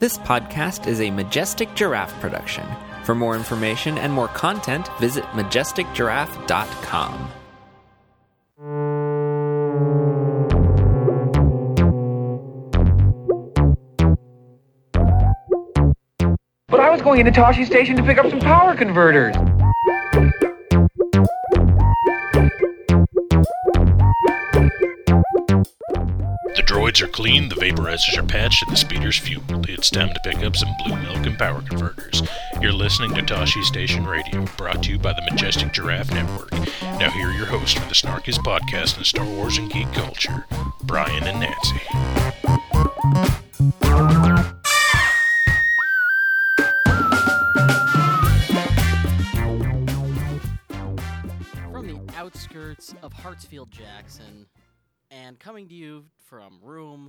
This podcast is a Majestic Giraffe production. For more information and more content, visit majesticgiraffe.com. But I was going into Toshi Station to pick up some power converters. The droids are clean, the vaporizers are patched, and the speeder's fueled. It's time to pick up some blue milk and power converters. You're listening to Toshi Station Radio, brought to you by the Majestic Giraffe Network. Now here are your hosts for the snarkiest podcast in Star Wars and geek culture, Brian and Nancy. From the outskirts of Hartsfield Jackson, and coming to you from room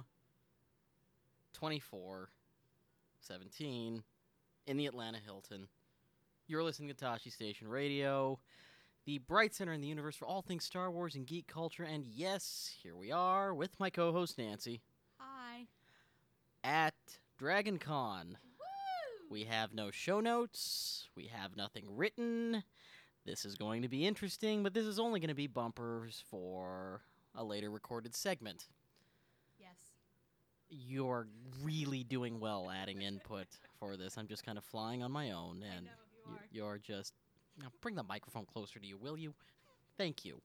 2417 in the Atlanta Hilton, you're listening to Toshi Station Radio, the bright center in the universe for all things Star Wars and geek culture. And yes, here we are with my co-host Nancy. Hi. At DragonCon. Woo! We have no show notes. We have nothing written. This is going to be interesting, but this is only going to be bumpers for a later recorded segment. Yes. You're really doing well adding input for this. I'm just kind of flying on my own, and I know, you are. you're just... Now bring the microphone closer to you, will you? Thank you.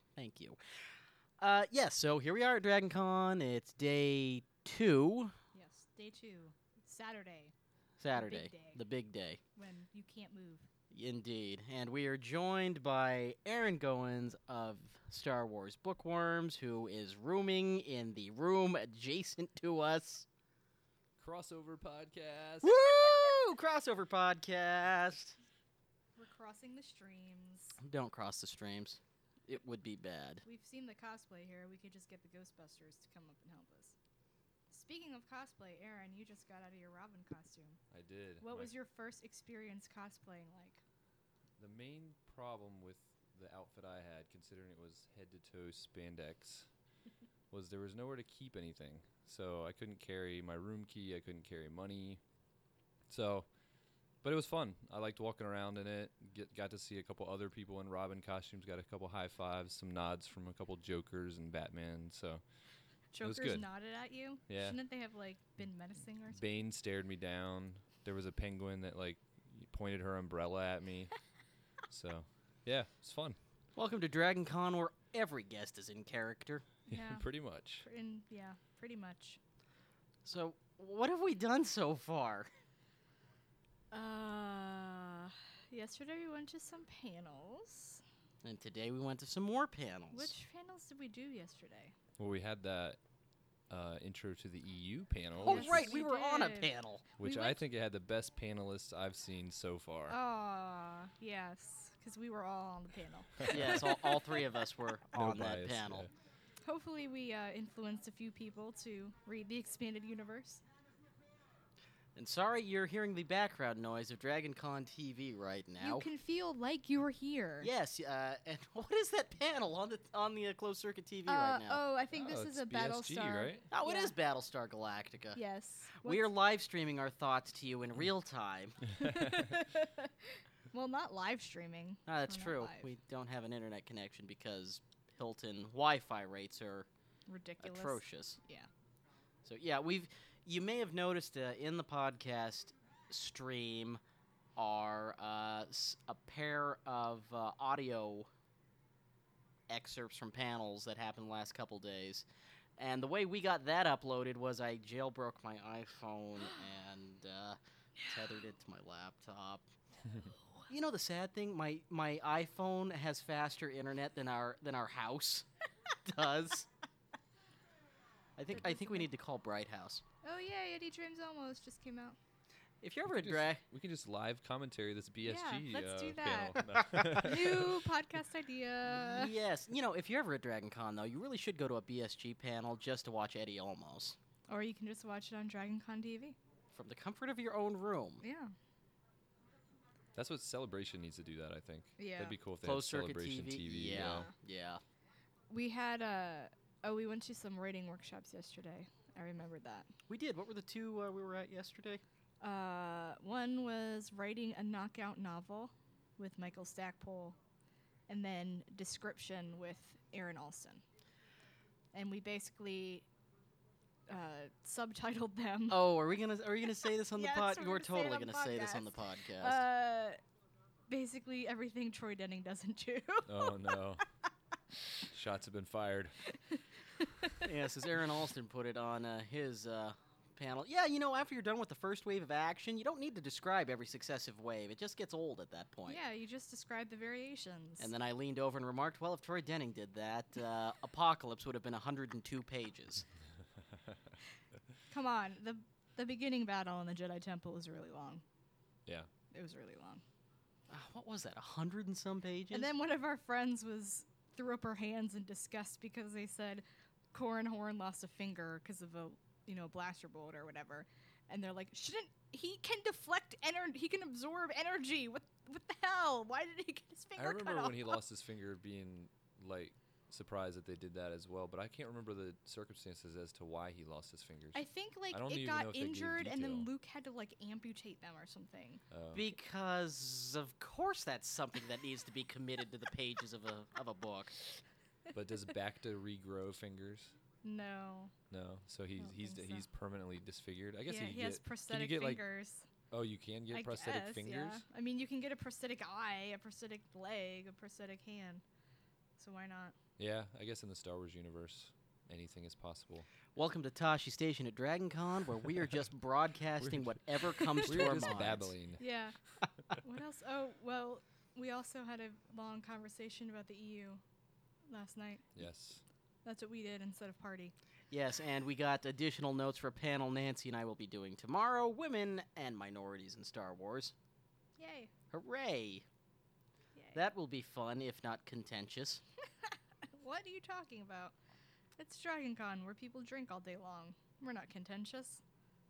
Yes, so here we are at DragonCon. It's day 2. Yes, day 2. Saturday, Saturday. day. The big day. when you can't move. Indeed. And we are joined by Aaron Goins of Star Wars Bookworms, who is rooming in the room adjacent to us. Crossover podcast. Woo! Crossover podcast. We're crossing the streams. Don't cross the streams. It would be bad. We've seen the cosplay here. We could just get the Ghostbusters to come up and help us. Speaking of cosplay, Aaron, you just got out of your Robin costume. I did. What was your first experience cosplaying like? The main problem with the outfit I had, considering it was head-to-toe spandex, was there was nowhere to keep anything. So I couldn't carry my room key. I couldn't carry money. So, but it was fun. I liked walking around in it. Got to see a couple other people in Robin costumes. Got a couple high fives, some nods from a couple Jokers and Batman. So it was Jokers good. nodded at you? Yeah. Shouldn't they have, like, been menacing or something? Bane stared me down. There was a penguin that pointed her umbrella at me. So, yeah, it's fun. Welcome to DragonCon, where every guest is in character. Yeah. Pretty much. Yeah, pretty much. So, what have we done so far? Yesterday we went to some panels. And today we went to some more panels. Which panels did we do yesterday? Well, we had that intro to the EU panel, Oh, Yes, right, we we were on a did. panel. which we I went- think it had the best panelists I've seen so far. Yes, because we were all on the panel. Yes, all three of us were No on that bias, panel. yeah. Hopefully we influenced a few people to read the expanded universe. And sorry you're hearing the background noise of DragonCon TV right now. You can feel like you were here. Yes, and what is that panel on the closed circuit TV right now? Oh, I think Oh, this it's is a BSG, Battlestar. right? Oh, it yeah. is Battlestar Galactica. Yes. We are What's- live streaming our thoughts to you in real time. Well, not live streaming. That's We're not true. live. We don't have an internet connection because Hilton Wi-Fi rates are Ridiculous. atrocious. Yeah. So yeah, you may have noticed in the podcast stream are a pair of audio excerpts from panels that happened the last couple days. And the way we got that uploaded was I jailbroke my iPhone and tethered it to my laptop. You know the sad thing, my iPhone has faster internet than our house does. I think we need to call Bright House. Oh yeah, Eddie Dreams Almost just came out. If you're ever a drag, We can just live commentary this BSG let's do panel. New podcast idea. yes, if you're ever at DragonCon though, you really should go to a BSG panel just to watch Eddie Olmos Or you can just watch it on DragonCon TV. from the comfort of your own room. Yeah. That's what Celebration needs to do that, I think. Yeah. That'd be cool if they Closed had circuit Celebration TV. Yeah. We had we went to some writing workshops yesterday. I remember that. We did. What were the two we were at yesterday? One was writing a knockout novel with Michael Stackpole, and then description with Aaron Alston. And we basically subtitled them. Oh, are we gonna say this on the Yes, pod? we're We're gonna say it totally on gonna the say this on podcast. the podcast. Basically everything Troy Denning doesn't do. Oh no. Shots have been fired. Yes, as Aaron Alston put it on his panel. Yeah, after you're done with the first wave of action, you don't need to describe every successive wave. It just gets old at that point. Yeah, you just describe the variations. And then I leaned over and remarked, well, if Troy Denning did that, Apocalypse would have been 102 pages. Come on, the beginning battle in the Jedi Temple was really long. Yeah. It was really long. What was that, 100 and some pages? And then one of our friends threw up her hands in disgust because they said Corran Horn lost a finger because of a blaster bolt or whatever, and they're like, he can deflect energy, he can absorb energy. What the hell? Why did he get his finger I remember cut off? when he lost his finger being like surprised that they did that as well, but I can't remember the circumstances as to why he lost his fingers. I think I don't it even got know if they gave injured, and then detail. Luke had to amputate them or something. Because, of course, that's something that needs to be committed to the pages of a book. But does Bacta regrow fingers? No. No, so he's think so. he's permanently disfigured. I guess Yeah, he has prosthetic get, fingers. Oh, you can get I prosthetic guess, fingers. Yeah. I mean, you can get a prosthetic eye, a prosthetic leg, a prosthetic hand. So why not? Yeah, I guess in the Star Wars universe, anything is possible. Welcome to Tashi Station at DragonCon, where we are just broadcasting whatever comes to We're our just minds. babbling. Yeah. What else? Oh, well, we also had a long conversation about the EU last night. Yes. That's what we did instead of party. Yes, and we got additional notes for a panel Nancy and I will be doing tomorrow, Women and Minorities in Star Wars. Yay. Hooray! Yay. That will be fun, if not contentious. What are you talking about? It's DragonCon, where people drink all day long. We're not contentious.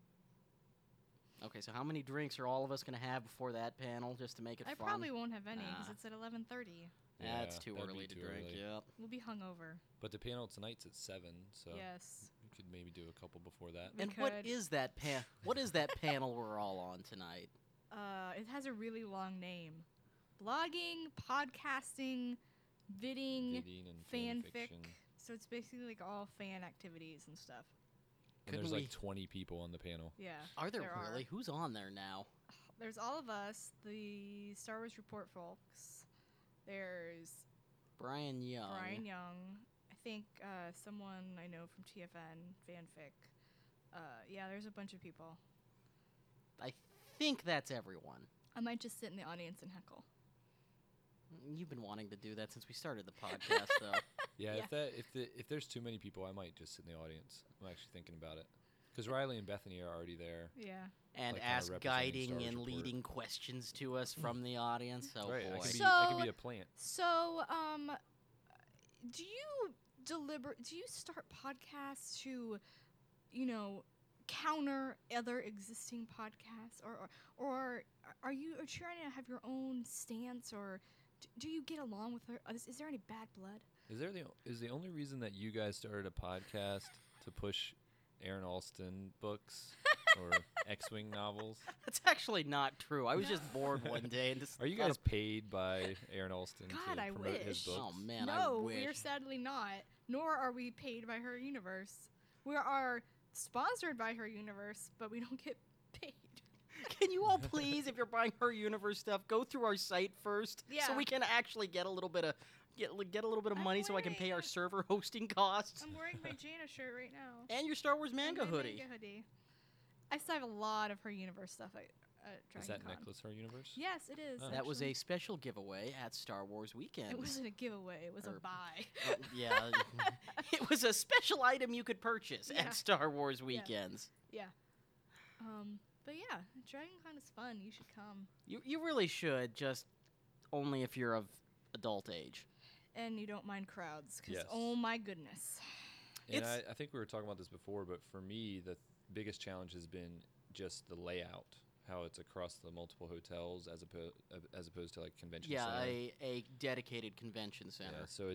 Okay, so how many drinks are all of us going to have before that panel, just to make it I fun? probably won't have any because Ah. it's at 11:30. That's Yeah, too that'd be early to too drink, early. yep. We'll be hungover. But the panel tonight's at 7, so Yes. we could maybe do a couple before that. We And what could. is that what is that panel we're all on tonight? It has a really long name. Blogging, podcasting, vidding, Bidding and fanfic. fiction. So it's basically all fan activities and stuff. And there's Couldn't we- 20 people on the panel. Yeah. Are there There are. really? Who's on there now? There's all of us, the Star Wars Report folks. There's Brian Young. Brian Young. I think someone I know from TFN, fanfic. Yeah, there's a bunch of people. I think that's everyone. I might just sit in the audience and heckle. You've been wanting to do that since we started the podcast, though. Yeah, Yeah. if there's too many people, I might just sit in the audience. I'm actually thinking about it. Because Riley and Bethany are already there. Yeah. And Like, kinda ask representing Star guiding Wars and Report. leading questions to us from the audience. Oh, right, boy. I can be a plant. So, do you start podcasts to, counter other existing podcasts, or are you trying to have your own stance, or do you get along with her? Is there any bad blood? Is the only reason that you guys started a podcast to push Aaron Alston books or X-Wing novels? That's actually not true. I was just bored one day and just Are you thought guys of- paid by Aaron Alston God, to I promote his wish. books? Oh man, I No, wish. we're sadly not. Nor are we paid by Her Universe. We are sponsored by Her Universe, but we don't get paid. Can you all please, if you're buying Her Universe stuff, go through our site first, so Yeah. we can actually get a little bit of get a little bit of I'm money, so I can pay our wearing- server hosting costs I'm wearing my Jaina shirt right now. and your Star Wars And manga my hoodie. manga hoodie. I still have a lot of Her Universe stuff at Is that DragonCon. necklace her universe? Yes, it is. Oh. That was a actually. special giveaway at Star Wars Weekend. It wasn't a giveaway. It was a Or- buy. Yeah, it was a special item you could purchase Yeah. at Star Wars Weekends. Yeah. But yeah, DragonCon is fun. You should come. You really should, just only if you're of adult age. And you don't mind crowds, because Yes. oh my goodness. And It's- I think we were talking about this before, but for me, the biggest challenge has been just the layout, how it's across the multiple hotels as opposed to like convention Yeah, center. a dedicated convention center. Yeah, so it's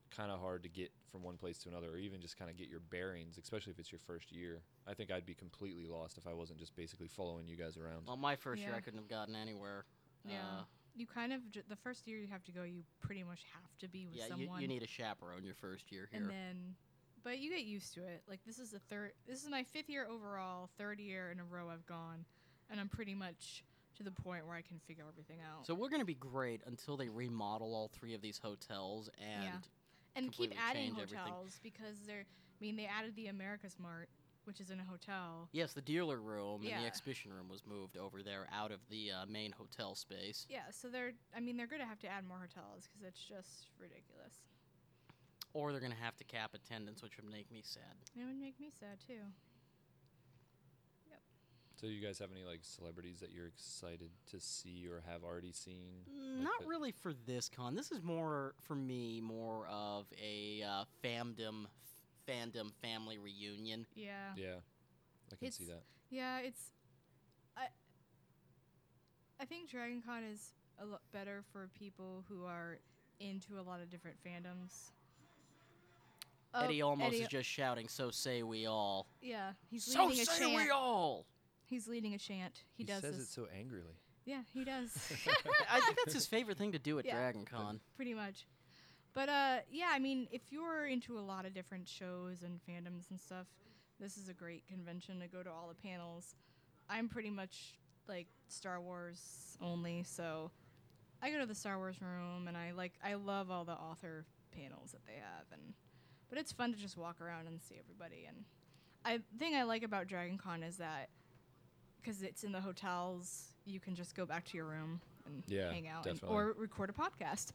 kind of hard to get from one place to another, or even just kind of get your bearings, especially if it's your first year. I think I'd be completely lost if I wasn't just basically following you guys around. Well, my first year Yeah. I couldn't have gotten anywhere. Yeah. You kind of the first year you have to go. You pretty much have to be with Yeah, someone. you need a chaperone your first year here. And then, but you get used to it. Like this is my 5th year overall, 3rd year in a row I've gone, and I'm pretty much to the point where I can figure everything out. So we're going to be great until they remodel all 3 of these hotels and Yeah. And keep completely adding change everything. hotels because they added the America's Mart, which is in a hotel. Yes, the dealer room and Yeah. the exhibition room was moved over there out of the main hotel space. Yeah, so they're going to have to add more hotels because it's just ridiculous. Or they're going to have to cap attendance, which would make me sad. It would make me sad too. So do you guys have any like celebrities that you're excited to see or have already seen? Not really for this con. This is more, for me, more of a fandom family reunion. Yeah. Yeah, I can see It's- that. Yeah, I think Dragon Con is a lot better for people who are into a lot of different fandoms. Eddie almost Eddie- is just shouting, "So say we all." Yeah, he's So leading a say chant. we all. He's leading a chant. He does says this. it so angrily. Yeah, he does. I think that's his favorite thing to do at Yeah. Dragon Con. Pretty much. But yeah, I mean, if you're into a lot of different shows and fandoms and stuff, this is a great convention to go to all the panels. I'm pretty much like Star Wars only, so I go to the Star Wars room and I love all the author panels that they have, but it's fun to just walk around and see everybody. And thing I like about Dragon Con is that because it's in the hotels, you can just go back to your room and Yeah, hang out definitely. or record a podcast.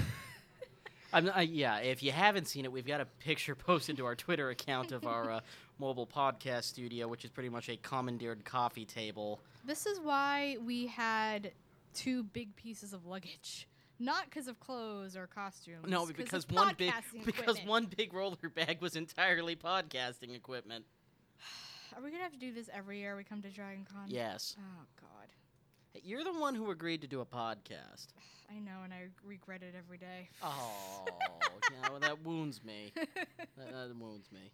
Yeah, if you haven't seen it, we've got a picture posted to our Twitter account of our mobile podcast studio, which is pretty much a commandeered coffee table. This is why we had 2 big pieces of luggage. Not because of clothes or costumes. No, 'cause because of one podcasting equipment. one big roller bag was entirely podcasting equipment. Are we going to have to do this every year we come to Dragon Con? Yes. Oh, God. Hey, you're the one who agreed to do a podcast. I know, and I regret it every day. Oh, that wounds me. That wounds me.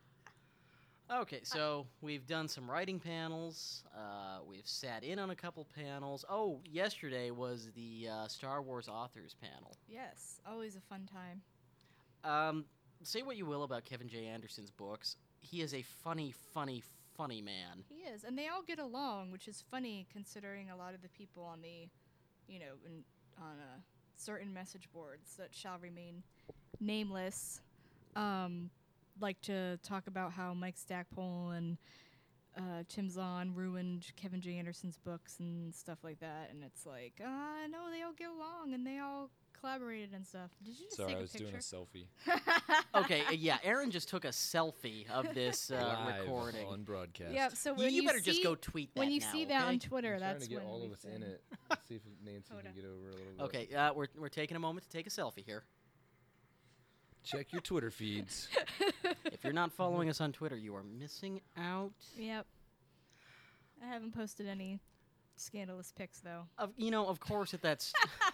Okay, so we've done some writing panels. We've sat in on a couple panels. Oh, yesterday was the Star Wars authors panel. Yes, always a fun time. Say what you will about Kevin J. Anderson's books. He is a funny man. He is, and they all get along, which is funny considering a lot of the people on the, on certain message boards that shall remain nameless, like to talk about how Mike Stackpole and Tim Zahn ruined Kevin J. Anderson's books and stuff like that, and it's like, no, they all get along and they all collaborated and stuff. Did you just Sorry, take I a was doing picture? a selfie. Okay, yeah, Aaron just took a selfie of this Live recording. on broadcast. Yeah, so You, when you better see, just go tweet that when you now, see that okay? on Twitter, I'm that's trying to get when all we of us said- in it. See if Nancy Hold can on. get over a little bit. Okay, we're taking a moment to take a selfie here. Check your Twitter feeds. If you're not following us on Twitter, you are missing out. Yep. I haven't posted any scandalous pics though. Of course, if that's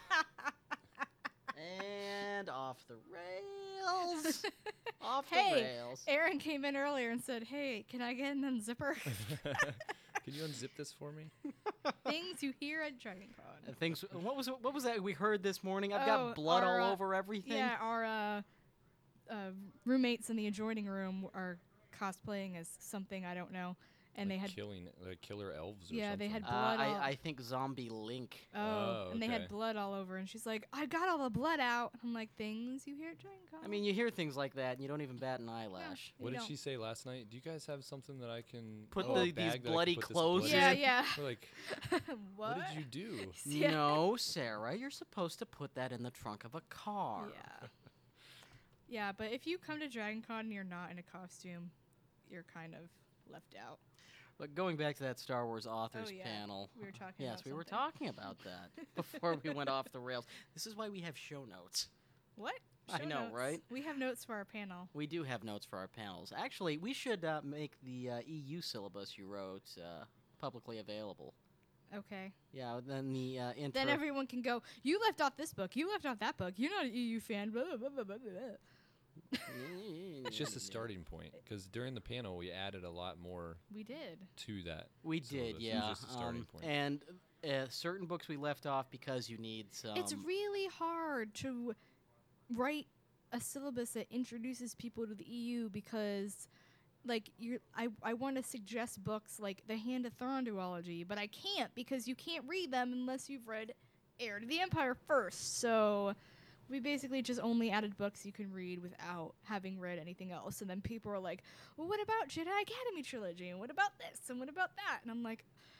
and off the rails, off the Hey, rails. Aaron came in earlier and said, "Hey, can I get an unzipper?" Can you unzip this for me? Things you hear at Dragon Con. Things. What was that we heard this morning? I've Oh, got blood our, all over everything. Yeah, our roommates in the adjoining room are cosplaying as something I don't know, and Like they had killer elves. Or Yeah, they something. had blood all- I think Zombie Link. and they okay. had blood all over, and she's like, "I got all the blood out." I'm like, "Things you hear at Dragon Con." I mean, you hear things like that, and you don't even bat an eyelash. What you did don't. she say last night? Do you guys have something that I can Put a these bag that I can bloody put this clothes blood Yeah, in? yeah. We're like, What? what did you do? Yeah. No, Sarah, you're supposed to put that in the trunk of a car. Yeah. Yeah, but if you come to Dragon Con and you're not in a costume, you're kind of left out. But going back to that Star Wars authors Oh, yeah. panel. We were talking Yes, about we were something. talking about that before we went off the rails. This is why we have show notes. What? I Show know, notes. right? We have notes for our panel. We do have notes for our panels. Actually, we should make the EU syllabus you wrote publicly available. Okay. Yeah, then the intro. Then everyone can go, you left off this book, you left off that book, you're not an EU fan, blah, blah, blah, blah, blah. It's just a starting point, because during the panel we added a lot more We did. to that. We So did, this was yeah. just a starting point. And certain books we left off because you need some. It's really hard to write a syllabus that introduces people to the EU because, like, I want to suggest books like The Hand of Thrawn duology, but I can't because you can't read them unless you've read Heir to the Empire first. So we basically just only added books you can read without having read anything else. And then people are like, well, what about Jedi Academy trilogy? And what about this? And what about that? And I'm like,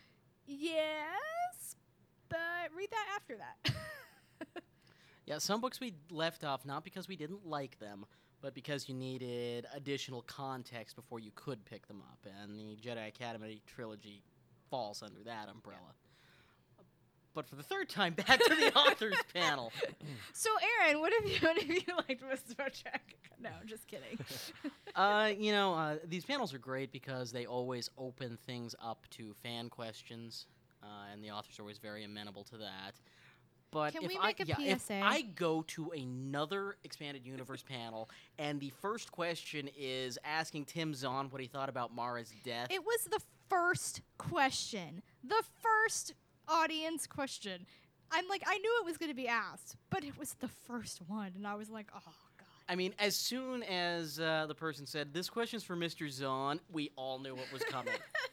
yes, but read that after that. Yeah, some books we left off not because we didn't like them, but because you needed additional context before you could pick them up. And the Jedi Academy trilogy falls under that umbrella. But for the third time, back to the authors panel. So, Aaron, what have you liked most about Trek? No, just kidding. These panels are great because they always open things up to fan questions, and the authors are always very amenable to that. But Can if we I, make a if PSA? I go to another Expanded Universe panel, and the first question is asking Tim Zahn what he thought about Mara's death, It was the first question. The first audience question. I'm like, I knew it was going to be asked, but it was the first one, and I was like, oh, God. I mean, as soon as the person said, this question's for Mr. Zahn, we all knew what was coming.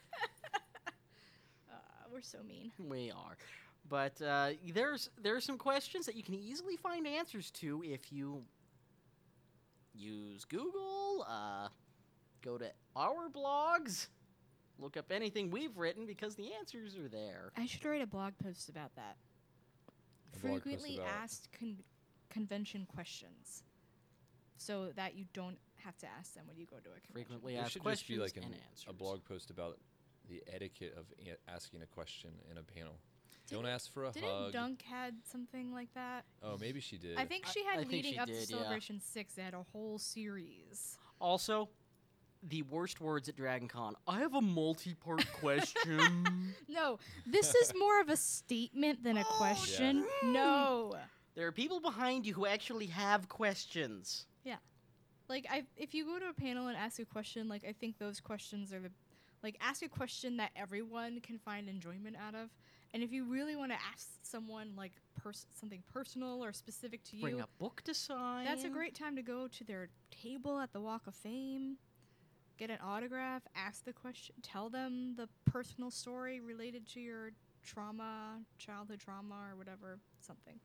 We're so mean. We are. But there are some questions that you can easily find answers to if you use Google, go to our blogs, look up anything we've written because the answers are there. I should write a blog post about that. A blog post Frequently about- asked convention questions, so that you don't have to ask them when you go to a convention. Frequently There asked should just questions be like and answers. a blog post about the etiquette of asking a question in a panel. Don't ask for a Didn't hug. Dunk had something like that? Oh, maybe she did. I think she I had think leading she up did, to yeah. Celebration 6. They had a whole series. Also, the worst words at Dragon Con. I have a multi-part question. No, this is more of a statement than a question. No. There are people behind you who actually have questions. Like, if you go to a panel and ask a question, like, I think those questions are ask a question that everyone can find enjoyment out of. And if you really want to ask someone, like, something personal or specific to Bring you, a book to sign. that's a great time to go to their table at the Walk of Fame, get an autograph, ask the question, tell them the personal story related to your trauma, childhood trauma, or whatever, something.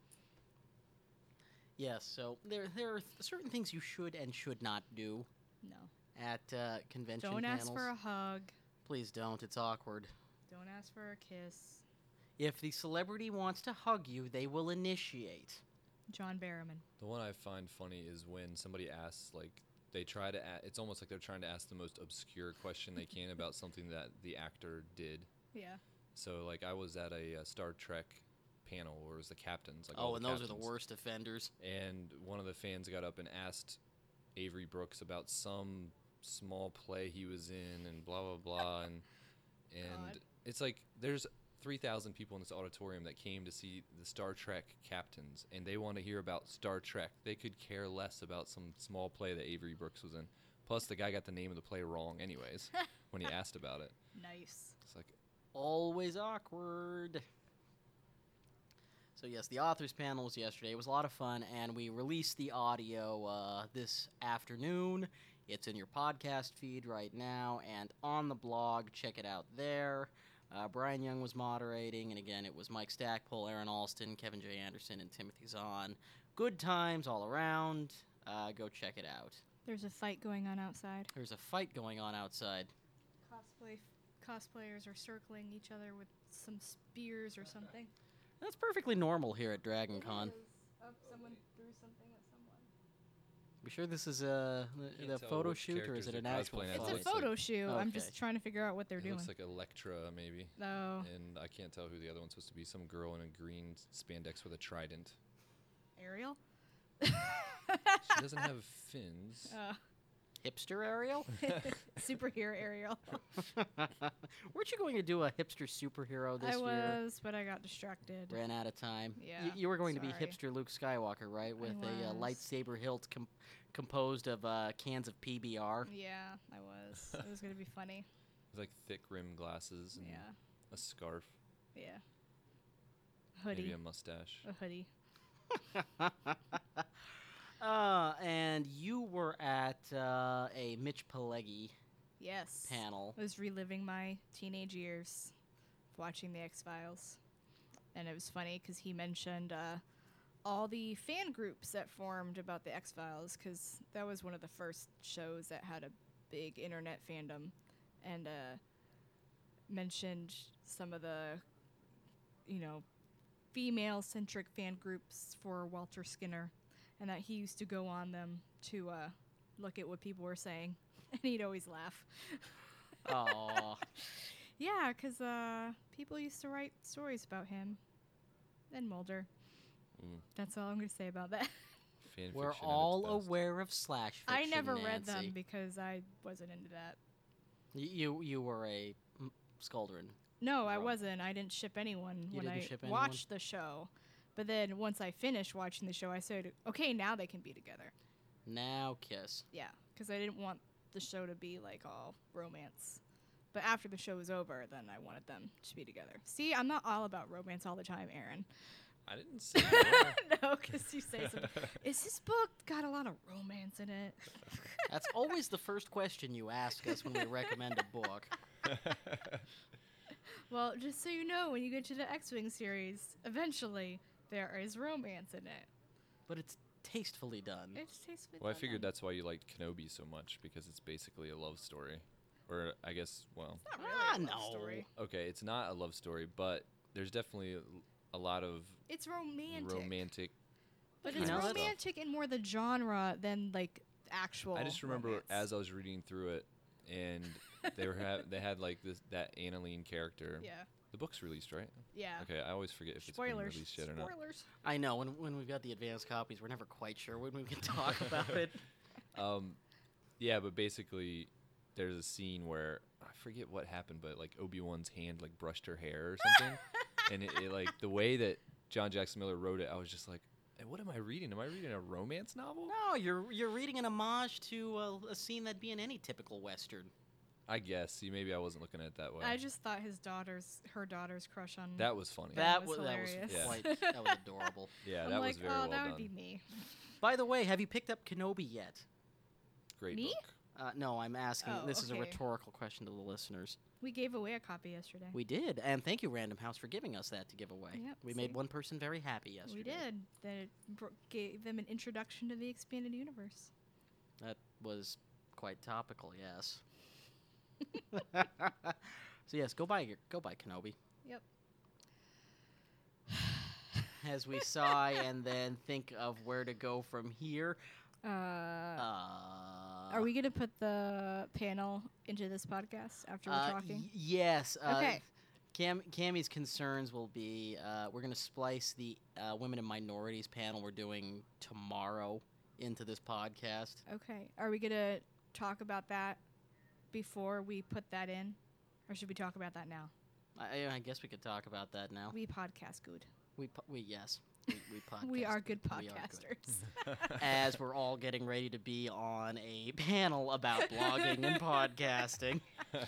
Yes, so there are certain things you should and should not do No. at convention Don't panels. ask for a hug. Please don't. It's awkward. Don't ask for a kiss. If the celebrity wants to hug you, they will initiate. John Barrowman. The one I find funny is when somebody asks, like, they try to. It's almost like they're trying to ask the most obscure question they can about something that the actor did. Yeah. So, like, I was at a Star Trek panel where it was the captains. Like all Oh, the and those are the captains. worst offenders. And one of the fans got up and asked Avery Brooks about some small play he was in and blah blah blah and God. it's like there's 3,000 people in this auditorium that came to see the Star Trek captains and they want to hear about Star Trek. They could care less about some small play that Avery Brooks was in. Plus the guy got the name of the play wrong anyways when he asked about it. Nice. It's like Always awkward. So yes, the authors panel was yesterday. It was a lot of fun, and we released the audio this afternoon. It's in your podcast feed right now, and on the blog. Check it out there. Brian Young was moderating, and again, it was Mike Stackpole, Aaron Alston, Kevin J. Anderson, and Timothy Zahn. Good times all around. Go check it out. There's a fight going on outside. There's a fight going on outside. Cosplayers are circling each other with some spears or something. That's perfectly normal here at Dragon Con. Someone threw something at someone. Be sure this is the Can't tell photo which shoot, or characters is it an they're actual cosplaying as. fight? It's a looks like- photo shoot. I'm Okay. just trying to figure out what they're it doing. looks like Electra maybe. No. And I can't tell who the other one's supposed to be. Some girl in a green spandex with a trident. Ariel? She doesn't have fins. Hipster Ariel? Superhero Ariel. Weren't you going to do a hipster superhero this I year? was, but I got distracted. Ran out of time. Yeah, You were going to sorry. be hipster Luke Skywalker, right? With a was. lightsaber hilt composed of cans of PBR. Yeah, I was. It was gonna be funny. With like thick rimmed glasses and Yeah, a scarf, yeah. maybe Hoodie. a mustache. A hoodie. And you were at a Mitch Pileggi Yes. panel. I was reliving my teenage years, watching the X-Files, and it was funny because he mentioned all the fan groups that formed about the X-Files, because that was one of the first shows that had a big internet fandom, and mentioned some of the, female-centric fan groups for Walter Skinner, and that he used to go on them to look at what people were saying, and he'd always laugh. Oh, Yeah, 'cause people used to write stories about him and Mulder. Mm. That's all I'm going to say about that. Fan we're fiction at all its best. aware of slash I fiction, never read them Nancy. because I wasn't into that. You were a Skuldrin. No, I Wrong. wasn't. I didn't ship anyone You when didn't I ship anyone? watched the show. But then once I finished watching the show, I said, okay, now they can be together. Now kiss. Yeah, because I didn't want the show to be like all romance. But after the show was over, then I wanted them to be together. See, I'm not all about romance all the time, Aaron. I didn't say that. No, because you say something. Is this book got a lot of romance in it? That's always the first question you ask us when we recommend a book. Well, just so you know, when you get to the X-Wing series, eventually there is romance in it. But it's tastefully done. It's tastefully Well, I done. figured that's why you liked Kenobi so much, because it's basically a love story. Or I guess, well, It's not really a love no. story. okay, it's not a love story, but there's definitely a lot of It's romantic. romantic. But You it's know, that's- romantic in more the genre than like actual. I just remember romance. as I was reading through it, and they had like that Annalene character. Yeah. The book's released, right? Yeah. Okay, I always forget if it's been Spoilers. released yet or not. Spoilers. I know, when we've got the advanced copies, we're never quite sure when we can talk about it. Yeah, but basically, there's a scene where I forget what happened, but like Obi-Wan's hand like brushed her hair or something, and it like the way that John Jackson Miller wrote it, I was just like, hey, what am I reading? Am I reading a romance novel? No, you're reading an homage to a scene that'd be in any typical Western. I guess. See, maybe I wasn't looking at it that way. I just thought her daughter's crush on. That was funny. That was that was hilarious. Yeah. quite that was adorable. Yeah, I'm that like, was very oh, well that done. would be me. By the way, have you picked up Kenobi yet? Great Me? book. No, I'm asking. Oh, This is a okay. rhetorical question to the listeners. We gave away a copy yesterday. We did, and thank you, Random House, for giving us that to give away. Yep, we see? made one person very happy yesterday. We did. That gave them an introduction to the expanded universe. That was quite topical, yes. So yes, go buy Kenobi. Yep. As we sigh and then think of where to go from here. Are we gonna put the panel into this podcast after we're talking? Yes. Okay. Cammy's concerns will be we're going to splice the women and minorities panel we're doing tomorrow into this podcast. Okay. Are we gonna talk about that before we put that in, or should we talk about that now? I guess we could talk about that now. We podcast good. We yes. We podcast. We are good We are good. podcasters. As we're all getting ready to be on a panel about blogging and podcasting.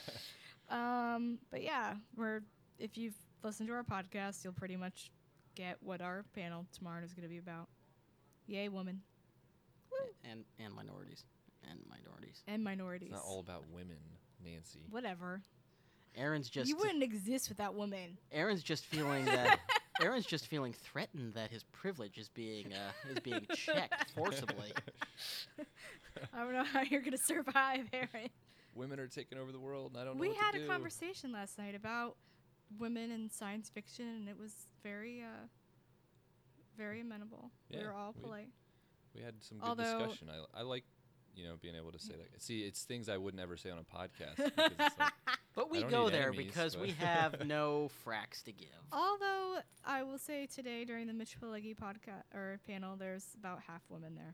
But yeah, if you've listened to our podcast, you'll pretty much get what our panel tomorrow is going to be about. Yay, woman. And minorities. And minorities. And minorities. It's not all about women, Nancy. Whatever. Aaron's just You wouldn't exist without women. Aaron's just feeling that Aaron's just feeling threatened that his privilege is being checked forcibly. I don't know how you're going to survive, Aaron. Women are taking over the world, and I don't know We what had to a do. conversation last night about women in science fiction, and it was very, very amenable. We Yeah, were all polite. We had some good Although- discussion. I like, being able to say that. See, it's things I would never say on a podcast. Because it's like, But we I don't go need there enemies, because we but- have no fracks to give. Although I will say today during the Mitch Pileggi podcast or panel, there's about half women there,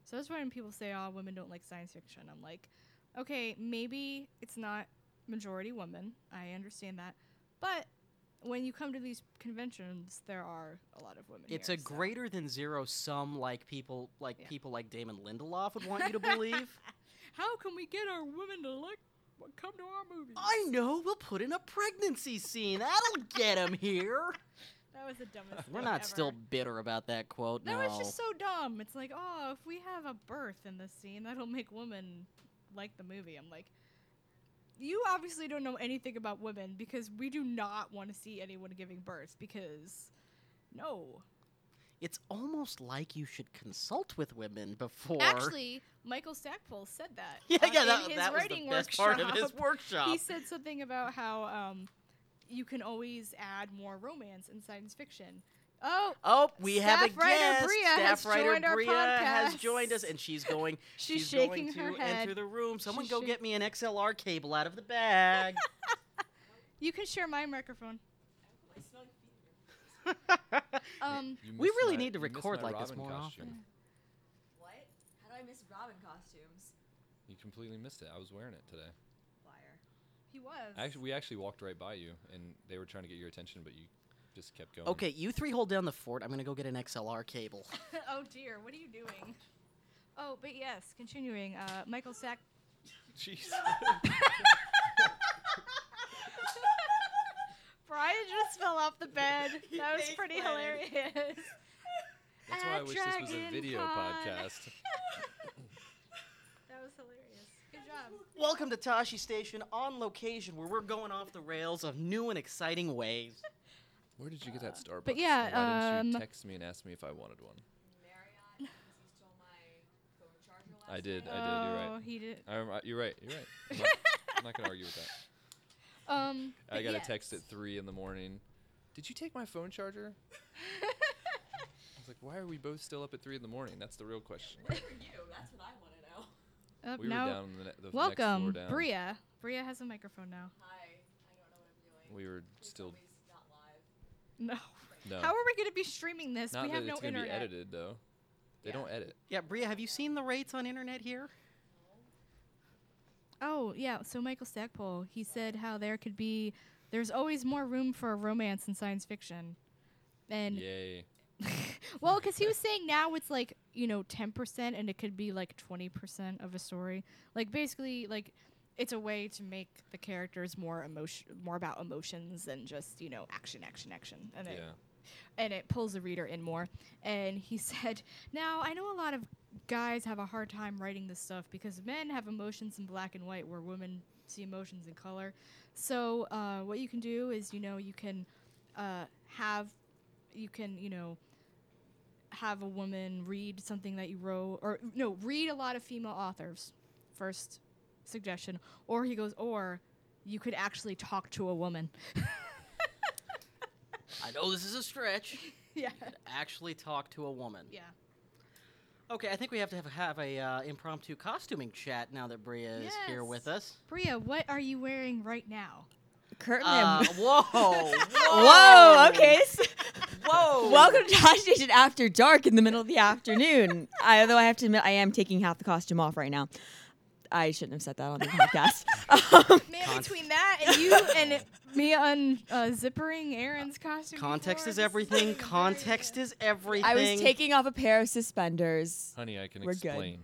So that's why when people say, "Oh, women don't like science fiction," I'm like, okay, maybe it's not majority women. I understand that, but when you come to these conventions, there are a lot of women. It's here, a so. greater than zero sum, like people like Yeah. people like Damon Lindelof would want you to believe. How can we get our women to come to our movies? I know. We'll put in a pregnancy scene. That'll get him here. That was the dumbest. We're thing not ever. still bitter about that quote. No, No, it's just so dumb. It's like, oh, if we have a birth in this scene, that'll make women like the movie. I'm like, you obviously don't know anything about women because we do not want to see anyone giving birth because, no. It's almost like you should consult with women before. Actually, Michael Stackpole said that. yeah, in that his was the writing best part of his workshop. workshop. He said something about how you can always add more romance in science fiction. Oh, we have a Staff writer guest. Bria Staff has writer joined our Bria has podcast. joined us, and she's going. She's going shaking to her head. enter the room. Someone She's go shak- get me an XLR cable out of the bag. You can share my microphone. You We missed really my- need to you missed record my like this Robin more costume. often. What? How do I miss Robin costumes? You completely missed it. I was wearing it today. Liar. He was. Actually, we actually walked right by you, and they were trying to get your attention, but you just kept going. Okay, you three hold down the fort. I'm gonna go get an XLR cable. Oh dear, what are you doing? Oh, but yes, continuing. Michael Sack. Jeez. Brian just fell off the bed. He That was face pretty planted. hilarious. That's why I At wish this was a Dragon video Con. podcast. That was hilarious. Good job. Welcome to Tashi Station on location, where we're going off the rails of new and exciting ways. Where did you get that Starbucks? but yeah, And why didn't you um, text me and ask me if I wanted one? Marriott, because you stole my phone charger last I did. night. You're right. Oh, he did. You're right. You're right. I'm not gonna argue with that. I but got a yes. text at 3 in the morning. Did you take my phone charger? I was like, why are we both still up at 3 in the morning? That's the real question. Where were you? That's what I want to know. We now, were down the next floor welcome, down. Bria. Bria has a microphone now. Hi. I don't know what I'm doing. We were Please still tell me it's not live. No. no. How are we going to be streaming this? Not we that have it's no gonna internet. be edited though. They don't edit. Yeah, Bria, have you seen the rates on internet here? Oh, yeah. So Michael Stackpole, he said how there's always more room for romance in science fiction. And, Yay. well, because he was saying now it's like, 10% and it could be like 20% of a story. Like, basically, like, it's a way to make the characters more about emotions than just, action. And Yeah. it pulls the reader in more. And he said, now, I know a lot of guys have a hard time writing this stuff because men have emotions in black and white where women see emotions in color. So what you can do is, you can have a woman read something that you wrote, or read a lot of female authors, first suggestion. Or he goes, or you could actually talk to a woman. I know this is a stretch. Yeah. Actually talk to a woman. Yeah. Okay, I think we have to have a impromptu costuming chat now that Bria is here Yes. with us. Bria, what are you wearing right now? Currently, Whoa! Whoa, okay. Whoa! Welcome to Tashi Station After Dark in the middle of the afternoon. Although I have to admit, I am taking half the costume off right now. I shouldn't have said that on the podcast. Man, between that and you and me unzippering Aaron's costume. Context before, is this everything. very Context is everything. I was taking off a pair of suspenders. Honey, I can We're good. explain.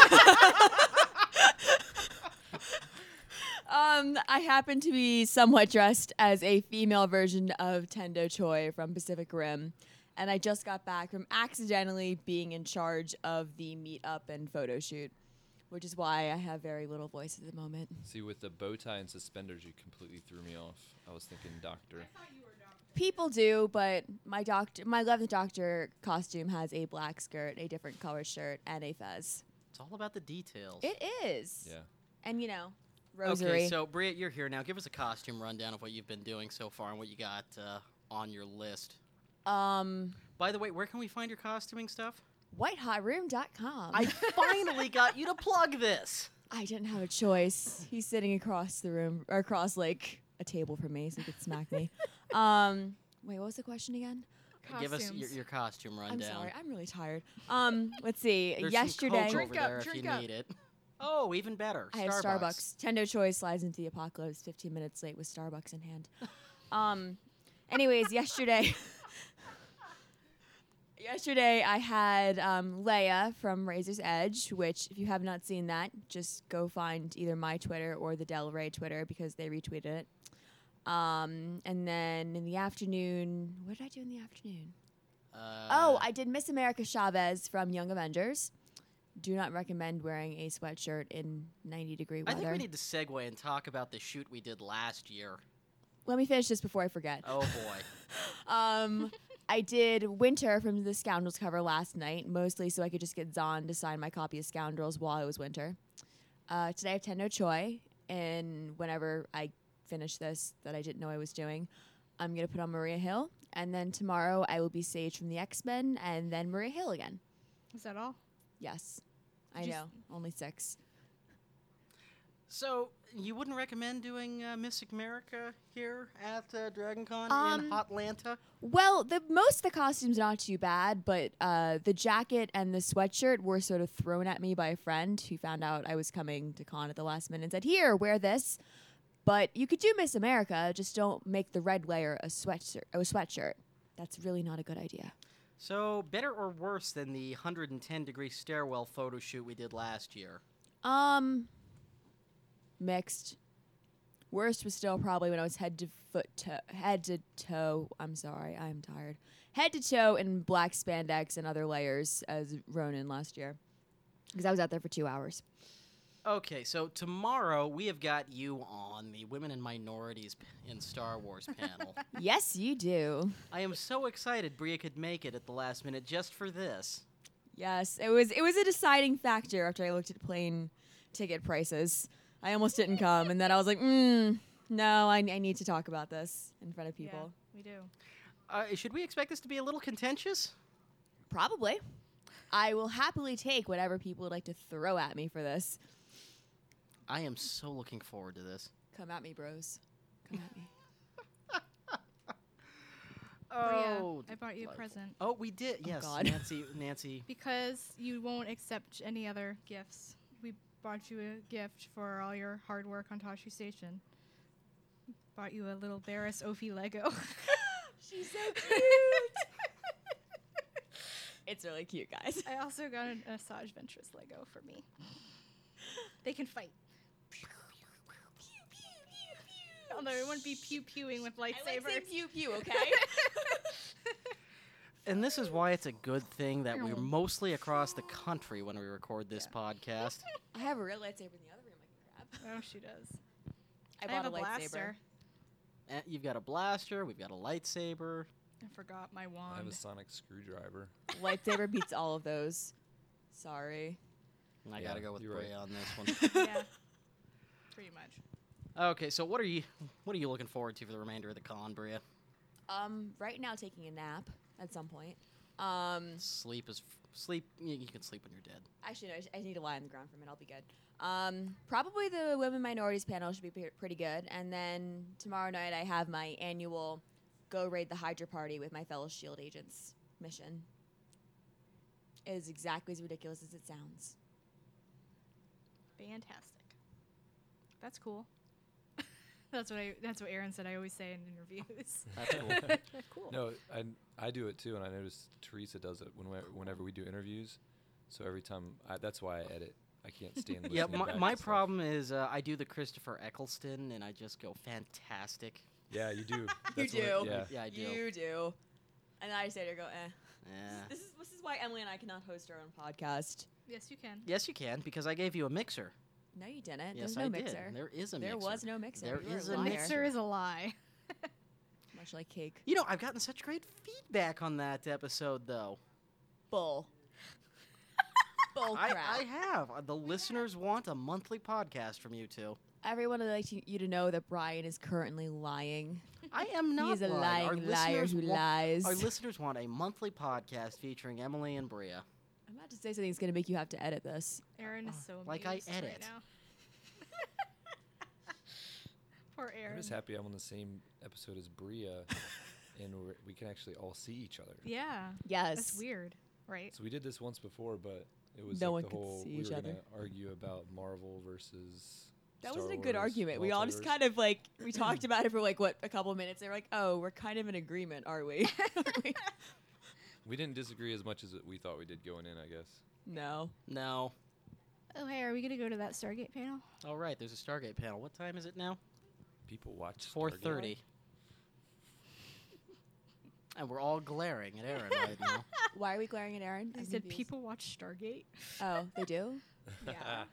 I happen to be somewhat dressed as a female version of Tendo Choi from Pacific Rim. And I just got back from accidentally being in charge of the meetup and photo shoot, which is why I have very little voice at the moment. See, with the bow tie and suspenders, you completely threw me off. I was thinking doctor. People do, but my 11th Doctor costume has a black skirt, a different color shirt, and a fez. It's all about the details. It is. Yeah. And, rosary. Okay, so Bria, you're here now. Give us a costume rundown of what you've been doing so far and what you got on your list. By the way, where can we find your costuming stuff? WhiteHotRoom.com. I finally got you to plug this. I didn't have a choice. He's sitting across the room, or across, like, a table from me, so he could smack me. Wait, what was the question again? Give us Costumes. your costume rundown. I'm sorry, I'm really tired. Let's see. There's Yesterday, some Coke over Drink up, there if drink you up. need it. Oh, even better. I have Starbucks. Tendo Choi slides into the apocalypse 15 minutes late with Starbucks in hand. Anyways, yesterday I had Leia from Razor's Edge, which if you have not seen that, just go find either my Twitter or the Del Rey Twitter because they retweeted it. And then in the afternoon, what did I do in the afternoon? I did Miss America Chavez from Young Avengers. Do not recommend wearing a sweatshirt in 90-degree I weather. think we need to segue and talk about the shoot we did last year. Let me finish this before I forget. Oh boy. I did Winter from the Scoundrels cover last night, mostly so I could just get Zahn to sign my copy of Scoundrels while it was Winter. Today I have Tendo Choi, and whenever I finish this that I didn't know I was doing, I'm going to put on Maria Hill, and then tomorrow I will be Sage from the X-Men, and then Maria Hill again. Is that all? Yes. I Did you know. Only 6. So, you wouldn't recommend doing Miss America here at DragonCon in Hotlanta? Well, most of the costumes not too bad, but the jacket and the sweatshirt were sort of thrown at me by a friend who found out I was coming to con at the last minute and said, "Here, wear this." But you could do Miss America, just don't make the red layer a sweatshirt. That's really not a good idea. So, better or worse than the 110-degree stairwell photo shoot we did last year? Mixed. Worst was still probably when I was head to toe. I'm sorry, I'm tired. Head to toe in black spandex and other layers as Ronin last year, because I was out there for 2 hours. Okay, so tomorrow we have got you on the Women and Minorities in Star Wars panel. Yes, you do. I am so excited Bria could make it at the last minute just for this. Yes, it was a deciding factor after I looked at plane ticket prices. I almost didn't come, and then I was like, no, I need to talk about this in front of people. Yeah, we do. Should we expect this to be a little contentious? Probably. I will happily take whatever people would like to throw at me for this. I am so looking forward to this. Come at me, bros. Come at me. Oh, I bought you a present. Oh, we did. Yes, God. Nancy. Because you won't accept any other gifts. We bought you a gift for all your hard work on Tashi Station. Bought you a little Barris Ophi Lego. She's so cute. It's really cute, guys. I also got an Asajj Ventress Lego for me. They can fight. Although it wouldn't be pew-pewing with lightsabers. I like saying pew pew, okay? And this is why it's a good thing that we're mostly across the country when we record this podcast. I have a real lightsaber in the other room I can grab. Oh, she does. I have bought a a lightsaber. blaster. You've got a blaster. We've got a lightsaber. I forgot my I have wand. a sonic screwdriver. Lightsaber beats all of those. Sorry. I Yeah, gotta go with you're right. Bria on this one. Yeah. Pretty much. Okay, so what are you looking forward to for the remainder of the con, Bria? Right now taking a nap at some point. Sleep. You can sleep when you're dead. Actually, no, I need to lie on the ground for a minute. I'll be good. Probably the Women Minorities panel should be pretty good. And then tomorrow night I have my annual Go Raid the Hydra Party with my fellow S.H.I.E.L.D. agents mission. It is exactly as ridiculous as it sounds. Fantastic. That's cool. That's what Aaron said I always say in interviews. That's cool. Cool. No, I do it too, and I notice Teresa does it whenever we do interviews. So every time, that's why I edit. I can't stand listening Yeah, back my to stuff. problem is I do the Christopher Eccleston, and I just go fantastic. Yeah, you do. You That's do. what- yeah. Yeah, I do. You do. And I say to her, go, eh. Yeah. This is why Emily and I cannot host our own podcast. Yes, you can. Yes, you can, because I gave you a mixer. No, you didn't. Yes, There's no I mixer. did. There is a mixer. There was no mixer. There You were is a a liar. mixer. Mixer is a lie. Much like cake. You know, I've gotten such great feedback on that episode, though. Bull. Bull crap. I have. The listeners want a monthly podcast from you two. Everyone would like you to know that Brian is currently lying. I am not He's a lying. Our lying liar listeners who want- lies. Our listeners want a monthly podcast featuring Emily and Bria. I'm about to say something that's going to make you have to edit this. Aaron is so like I amused edit. right now. Poor I'm Aaron. just happy I'm on the same episode as Bria and we can actually all see each other. Yeah. Yes. That's weird, right? So we did this once before, but it was No like one the could whole see we each were other. gonna argue about Marvel versus. That Star wasn't a good Wars, argument. We all just multiverse. kind of like, we talked about it for like, what, a couple minutes. They were like, oh, we're kind of in agreement, are we? We didn't disagree as much as we thought we did going in, I guess. No. No. Oh, hey, are we going to go to that Stargate panel? All right, there's a Stargate panel. What time is it now? People watch 4:30. And we're all glaring at Aaron right now. Why are we glaring at Aaron? They I'm said confused. people watch Stargate. Oh, they do? Yeah.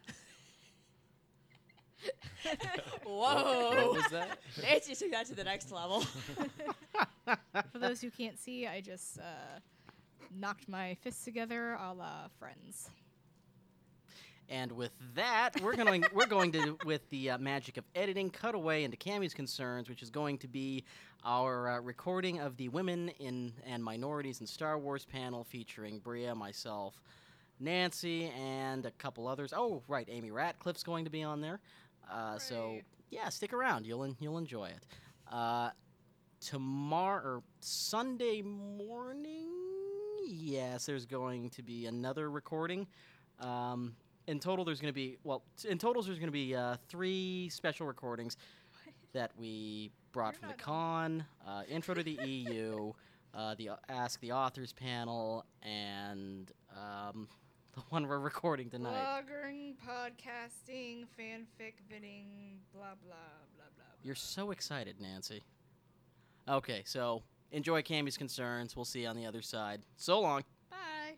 Whoa. What was that? It just took that to the next level. For those who can't see, I just knocked my fists together a la Friends. And with that, we're going to with the magic of editing, cut away into Cammy's concerns, which is going to be our recording of the Women in and Minorities in Star Wars panel featuring Bria, myself, Nancy, and a couple others. Oh, right, Amy Ratcliffe's going to be on there. So Right. yeah, stick around. You'll enjoy it. Tomorrow or Sunday morning, yes, there's going to be another recording. In total, there's going to be 3 special recordings that we brought You're from the not con, Intro to the EU, the Ask the Authors panel, and the one we're recording tonight. Blogging, podcasting, fanfic, bidding, blah, blah, blah, blah. You're so excited, Nancy. Okay, so enjoy Cammy's concerns. We'll see you on the other side. So long. Bye.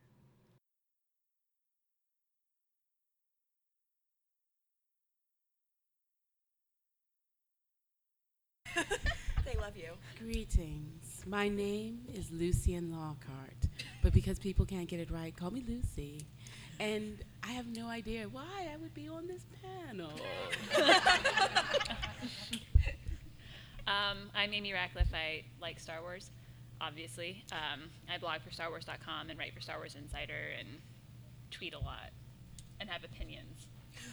They love you. Greetings. My name is Lucian Lockhart, but because people can't get it right, call me Lucy. And I have no idea why I would be on this panel. I'm Amy Ratcliffe. I like Star Wars, obviously. I blog for StarWars.com and write for Star Wars Insider and tweet a lot and have opinions.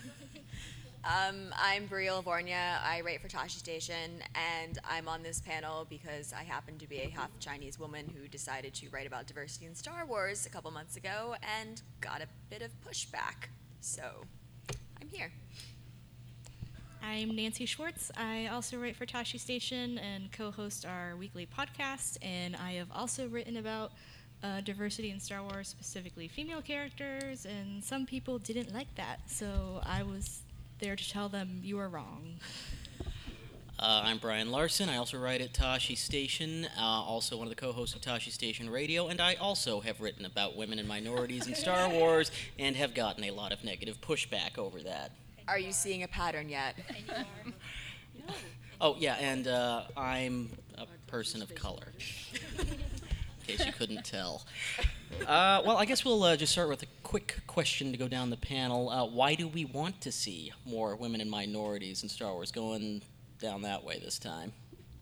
I'm Bria Livornia. I write for Tashi Station, and I'm on this panel because I happen to be a half Chinese woman who decided to write about diversity in Star Wars a couple months ago and got a bit of pushback. So, I'm here. I'm Nancy Schwartz. I also write for Tashi Station and co-host our weekly podcast, and I have also written about diversity in Star Wars, specifically female characters, and some people didn't like that, so I was there to tell them you are wrong. I'm Brian Larson. I also write at Tashi Station, also one of the co-hosts of Tashi Station Radio, and I also have written about women and minorities in Star Wars and have gotten a lot of negative pushback over that. Are you seeing a pattern yet? Oh, yeah, and I'm a person of color, in case you couldn't tell. Well, I guess we'll just start with a quick question to go down the panel. Why do we want to see more women and minorities in Star Wars? Going down that way this time.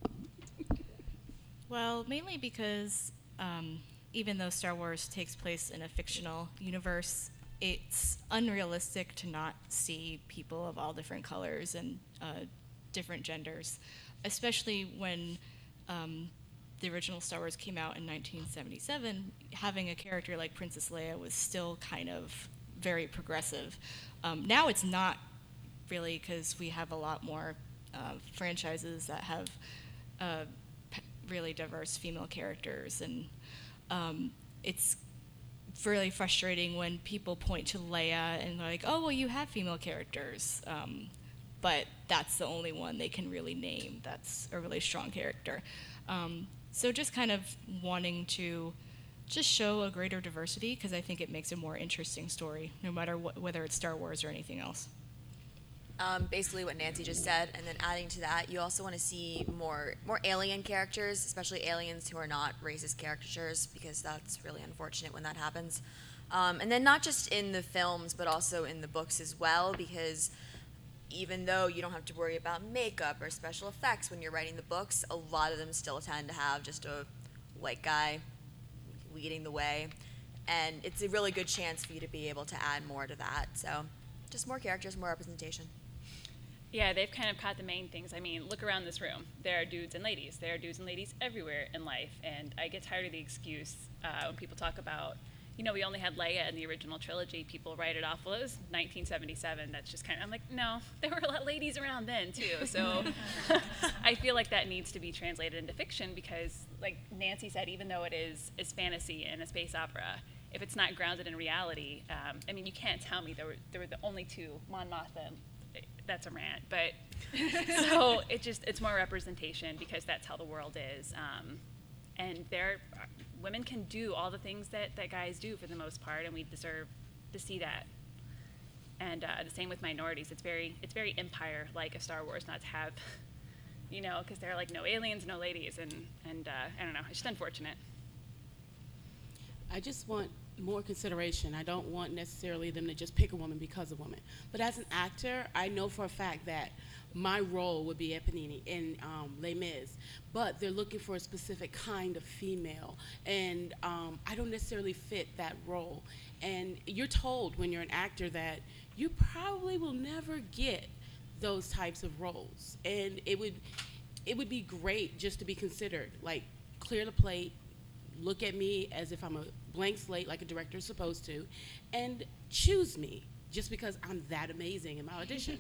Well, mainly because even though Star Wars takes place in a fictional universe, it's unrealistic to not see people of all different colors and different genders, especially when the original Star Wars came out in 1977. Having a character like Princess Leia was still kind of very progressive. Now it's not really, because we have a lot more franchises that have really diverse female characters, and it's really frustrating when people point to Leia and they're like, oh, well, you have female characters, but that's the only one they can really name that's a really strong character. So just kind of wanting to just show a greater diversity, because I think it makes a more interesting story, no matter whether it's Star Wars or anything else. Basically what Nancy just said, and then adding to that, you also want to see more alien characters, especially aliens who are not racist caricatures, because that's really unfortunate when that happens. And then not just in the films, but also in the books as well, because even though you don't have to worry about makeup or special effects when you're writing the books, a lot of them still tend to have just a white guy leading the way, and it's a really good chance for you to be able to add more to that. So just more characters, more representation. Yeah, they've kind of caught the main things. I mean, look around this room. There are dudes and ladies. There are dudes and ladies everywhere in life. And I get tired of the excuse when people talk about, we only had Leia in the original trilogy. People write it off, well, it was 1977. That's just kind of, I'm like, no, there were a lot of ladies around then, too. So I feel like that needs to be translated into fiction because, like Nancy said, even though it is fantasy and a space opera, if it's not grounded in reality, I mean, you can't tell me there were the only two, Mon Mothma. That's a rant, but so it's more representation because that's how the world is, and women can do all the things that guys do for the most part, and we deserve to see that. And the same with minorities. It's very Empire like a Star Wars not to have, because they're like no aliens, no ladies, and I don't know. It's just unfortunate. I just want more consideration. I don't want necessarily them to just pick a woman because of woman. But as an actor, I know for a fact that my role would be Eponine in Les Mis, but they're looking for a specific kind of female, and I don't necessarily fit that role. And you're told when you're an actor that you probably will never get those types of roles, and it would be great just to be considered, like clear the plate, look at me as if I'm a blank slate like a director's supposed to, and choose me just because I'm that amazing in my audition.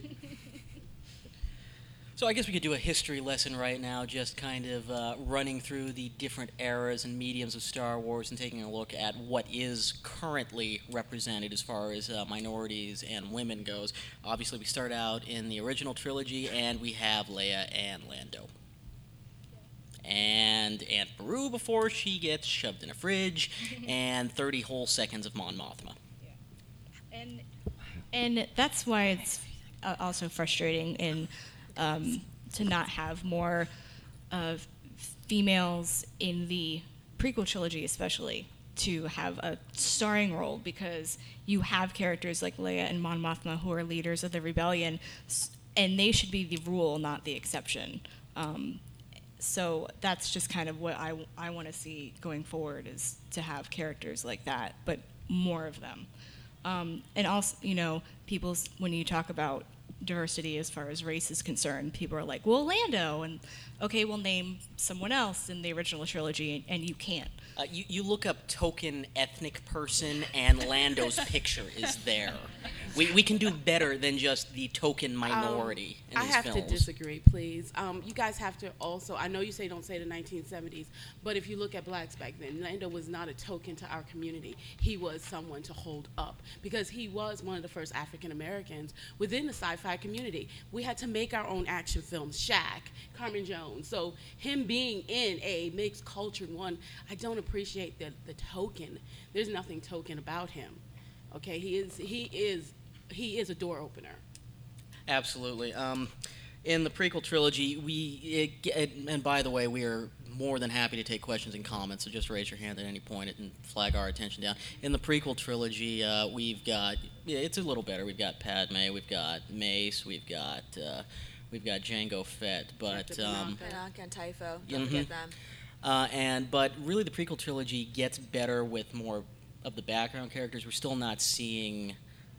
So I guess we could do a history lesson right now, just kind of running through the different eras and mediums of Star Wars and taking a look at what is currently represented as far as minorities and women goes. Obviously, we start out in the original trilogy, and we have Leia and Lando. And Aunt Beru before she gets shoved in a fridge, and 30 whole seconds of Mon Mothma. Yeah. And that's why it's also frustrating to not have more females in the prequel trilogy, especially, to have a starring role, because you have characters like Leia and Mon Mothma who are leaders of the rebellion, and they should be the rule, not the exception. So that's just kind of what I want to see going forward, is to have characters like that, but more of them. And also, when you talk about diversity as far as race is concerned, people are like, well, Lando, and okay, we'll name someone else in the original trilogy, and you can't. You look up token ethnic person, and Lando's picture is there. We can do better than just the token minority in these films. I have to disagree, please. You guys have to also, I know you say don't say the 1970s, but if you look at blacks back then, Lando was not a token to our community. He was someone to hold up, because he was one of the first African Americans within the sci-fi community. We had to make our own action films, Shaq, Carmen Jones. So him being in a mixed cultured one, I don't appreciate the token. There's nothing token about him. Okay, he is a door opener. Absolutely. In the prequel trilogy, and by the way, we are more than happy to take questions and comments, so just raise your hand at any point and flag our attention down. In the prequel trilogy, we've got, it's a little better. We've got Padme, we've got Mace, we've got Jango Fett, but Pinocchio and Typho, don't forget them. But really, the prequel trilogy gets better with more of the background characters. We're still not seeing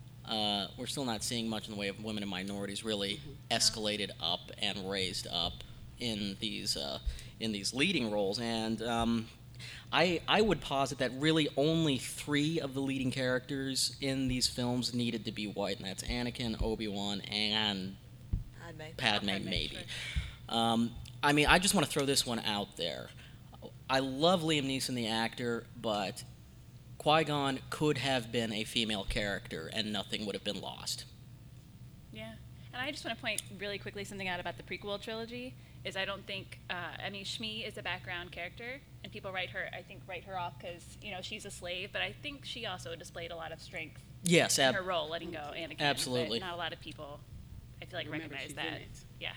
much in the way of women and minorities really escalated up and raised up in these leading roles. And I would posit that really only 3 of the leading characters in these films needed to be white, and that's Anakin, Obi-Wan, and Padme maybe. I mean, I just want to throw this one out there. I love Liam Neeson, the actor, but Qui-Gon could have been a female character, and nothing would have been lost. Yeah, and I just want to point really quickly something out about the prequel trilogy, is I don't think, Shmi is a background character, and people write her off because, she's a slave, but I think she also displayed a lot of strength in her role, letting go Anakin. Absolutely. But not a lot of people, I feel like, recognize that. Yeah.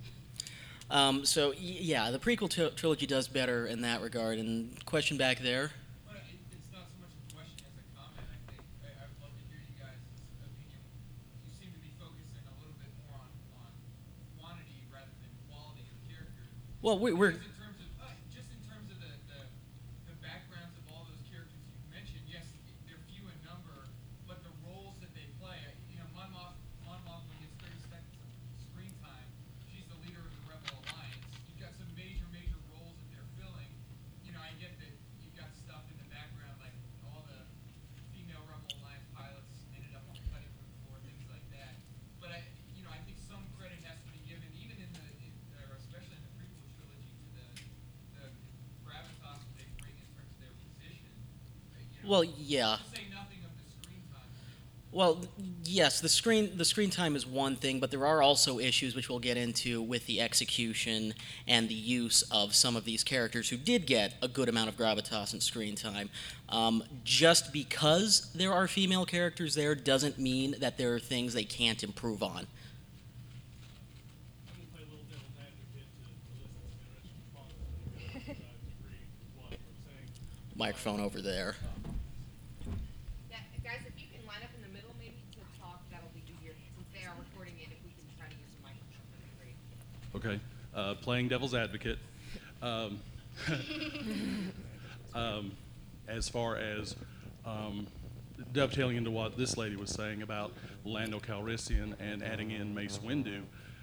The prequel trilogy does better in that regard. And question back there. Well, it's not so much a question as a comment. I think I would love to hear you guys' opinion. You seem to be focusing a little bit more on quantity rather than quality of characters. Well, we're just in terms of the backgrounds of all those characters you mentioned. Yes, they're few in number, but the roles that they play. Mon Mothma gets 30 seconds of screen Well, yeah. Say nothing of the screen time. Well, yes, the screen time is one thing, but there are also issues which we'll get into with the execution and the use of some of these characters who did get a good amount of gravitas and screen time. Just because there are female characters there doesn't mean that there are things they can't improve on. Microphone over there. Yeah, guys, if you can line up in the middle maybe to talk, that'll be easier. Since they are recording it, if we can try to use the microphone, that'd be great. Okay, playing devil's advocate. As far as dovetailing into what this lady was saying about Lando Calrissian and adding in Mace Windu,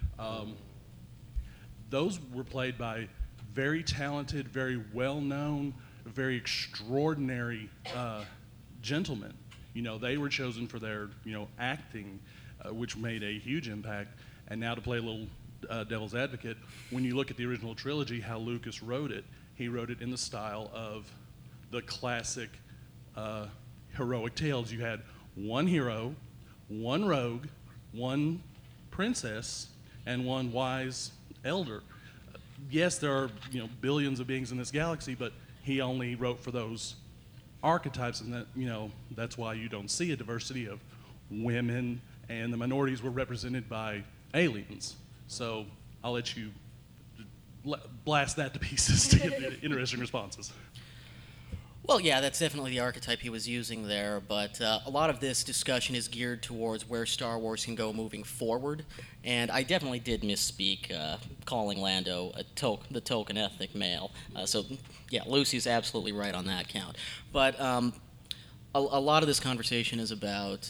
those were played by very talented, very well-known, very extraordinary gentlemen. You know, they were chosen for their, acting, which made a huge impact. And now to play a little devil's advocate, when you look at the original trilogy, how Lucas wrote it, he wrote it in the style of the classic heroic tales. You had one hero, one rogue, one princess, and one wise elder. Yes, there are, billions of beings in this galaxy, but he only wrote for those archetypes, and that, that's why you don't see a diversity of women, and the minorities were represented by aliens. So I'll let you blast that to pieces to get the interesting responses. Well, yeah, that's definitely the archetype he was using there, but a lot of this discussion is geared towards where Star Wars can go moving forward, and I definitely did misspeak calling Lando the token ethnic male. So, yeah, Lucy's absolutely right on that count. But a lot of this conversation is about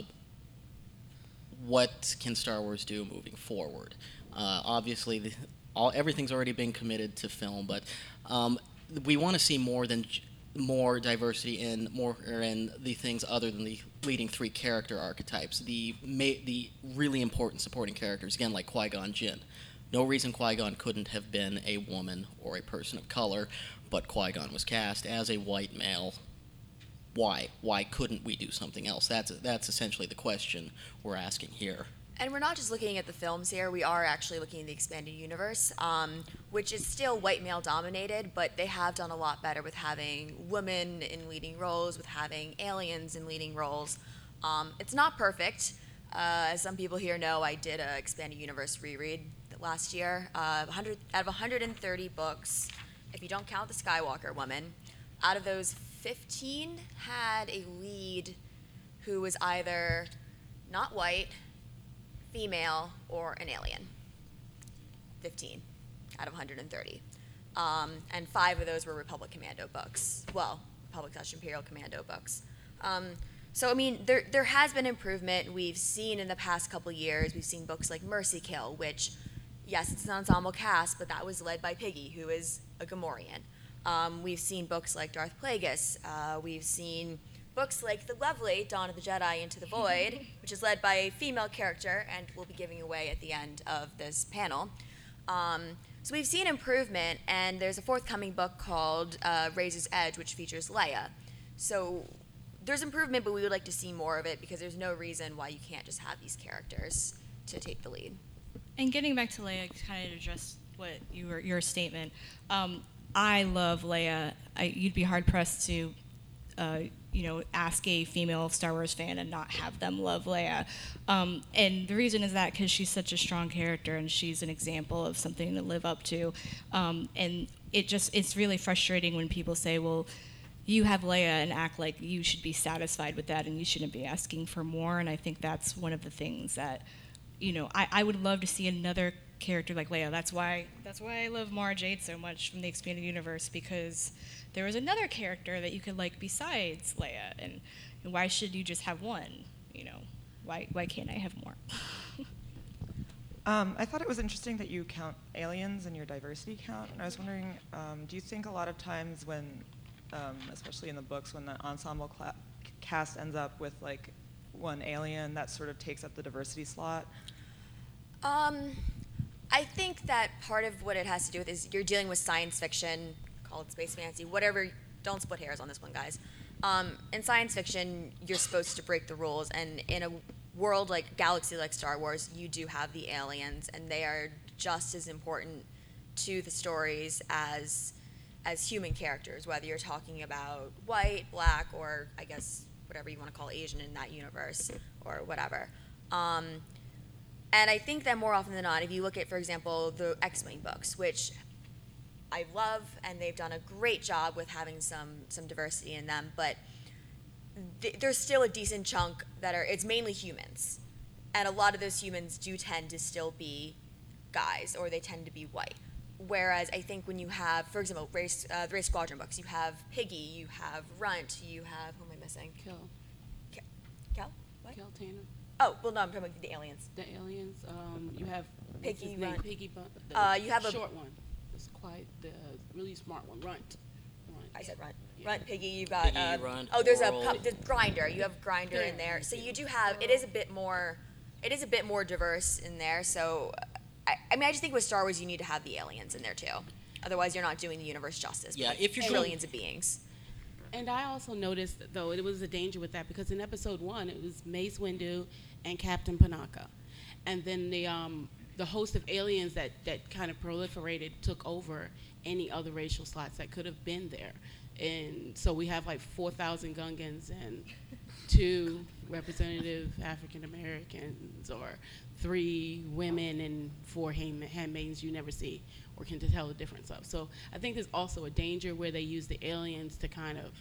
what can Star Wars do moving forward. Obviously, everything's already been committed to film, but we want to see more diversity in the things other than the leading three character archetypes. The really important supporting characters, again, like Qui-Gon Jinn. No reason Qui-Gon couldn't have been a woman or a person of color, but Qui-Gon was cast as a white male. Why? Why couldn't we do something else? That's essentially the question we're asking here. And we're not just looking at the films here, we are actually looking at the expanded universe, which is still white male dominated, but they have done a lot better with having women in leading roles, with having aliens in leading roles. It's not perfect. As some people here know, I did an expanded universe reread last year. Out of 130 books, if you don't count the Skywalker woman, out of those 15 had a lead who was either not white, female, or an alien. 15 out of 130. And 5 of those were Republic Commando books. Well, Republic/Imperial Commando books. So, I mean, there has been improvement. We've seen in the past couple years, we've seen books like Mercy Kill, which, yes, it's an ensemble cast, but that was led by Piggy, who is a Gamorrean. We've seen books like Darth Plagueis. We've seen books like the lovely Dawn of the Jedi Into the Void, which is led by a female character, and we'll be giving away at the end of this panel. So we've seen improvement, and there's a forthcoming book called Razor's Edge, which features Leia. So there's improvement, but we would like to see more of it because there's no reason why you can't just have these characters to take the lead. And getting back to Leia, kind of just what your statement. I love Leia. You'd be hard pressed to ask a female Star Wars fan and not have them love Leia. And the reason is that because she's such a strong character and she's an example of something to live up to. And it's really frustrating when people say, well, you have Leia and act like you should be satisfied with that and you shouldn't be asking for more. And I think that's one of the things that, I would love to see another character like Leia. That's why I love Mara Jade so much from the expanded universe, because there was another character that you could like besides Leia, and why should you just have one? Why can't I have more? I thought it was interesting that you count aliens in your diversity count, and I was wondering, do you think a lot of times when, especially in the books, when the ensemble cast ends up with like one alien, that sort of takes up the diversity slot? I think that part of what it has to do with is you're dealing with science fiction, call it space fantasy, whatever don't split hairs on this one, guys. In science fiction, you're supposed to break the rules, and in a world like galaxy like Star Wars, you do have the aliens, and they are just as important to the stories as human characters, whether you're talking about white, black, or I guess whatever you want to call Asian in that universe, or whatever. And I think that more often than not, if you look at, for example, the X-Wing books, which I love, and they've done a great job with having some diversity in them, but there's still a decent chunk that it's mainly humans. And a lot of those humans do tend to still be guys, or they tend to be white. Whereas I think when you have, for example, the Race Squadron books, you have Piggy, you have Runt, you have, who am I missing? Kel? What? Kel Tanner. Oh, well, no, I'm talking about the aliens. The aliens. You have Piggy, what's his name? Runt. Piggy. You have the a short one. It's quite the really smart one. Runt. I said Runt. Runt, Piggy. You got. Piggy, Runt, there's Oral. the Grinder. You have Grinder in there. So you do have. It is a bit more. It is a bit more diverse in there. So, I mean, I just think with Star Wars, you need to have the aliens in there too. Otherwise, you're not doing the universe justice. Yeah, if you're trillions of beings. And I also noticed, though, it was a danger with that because in episode 1, it was Mace Windu and Captain Panaka. And then the host of aliens that kind of proliferated took over any other racial slots that could have been there. And so we have like 4,000 Gungans and 2 representative African Americans, or 3 women and 4 handmaidens you never see or can tell the difference of. So I think there's also a danger where they use the aliens to kind of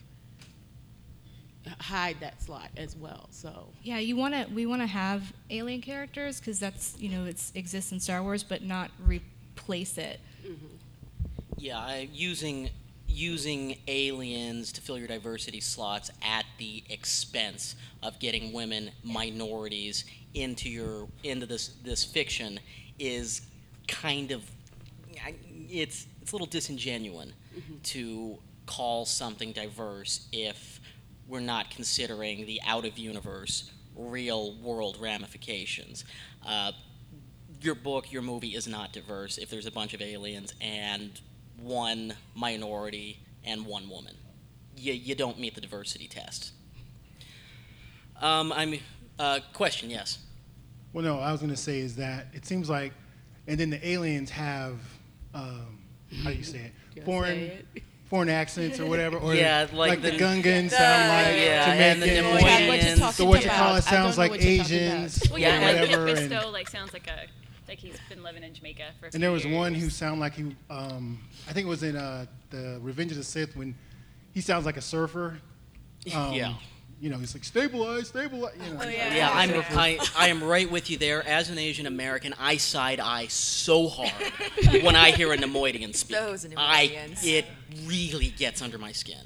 hide that slot as well. So yeah, we want to have alien characters because that's it exists in Star Wars, but not replace it. Mm-hmm. Yeah, using aliens to fill your diversity slots at the expense of getting women, minorities into this fiction is kind of it's a little disingenuous to call something diverse if we're not considering the out-of-universe, real-world ramifications. Your book, your movie is not diverse if there's a bunch of aliens and 1 minority and 1 woman. You don't meet the diversity test. Question, yes. Well, no, I was going to say is that it seems like, and then the aliens have, how do you say it? Foreign accents or whatever, or yeah, like the Gungans sound like Jamaican, and the so what you call it sounds like Asians, well, yeah, or whatever. Like Fisto sounds like he's been living in Jamaica for a few And there was years. one who sounded like he, I think it was in the Revenge of the Sith when he sounds like a surfer. Yeah. He's like stabilize. Yeah, I am right with you there. As an Asian American, I side-eye so hard when I hear a Nemoidian speak. Those Nemoidians. It really gets under my skin.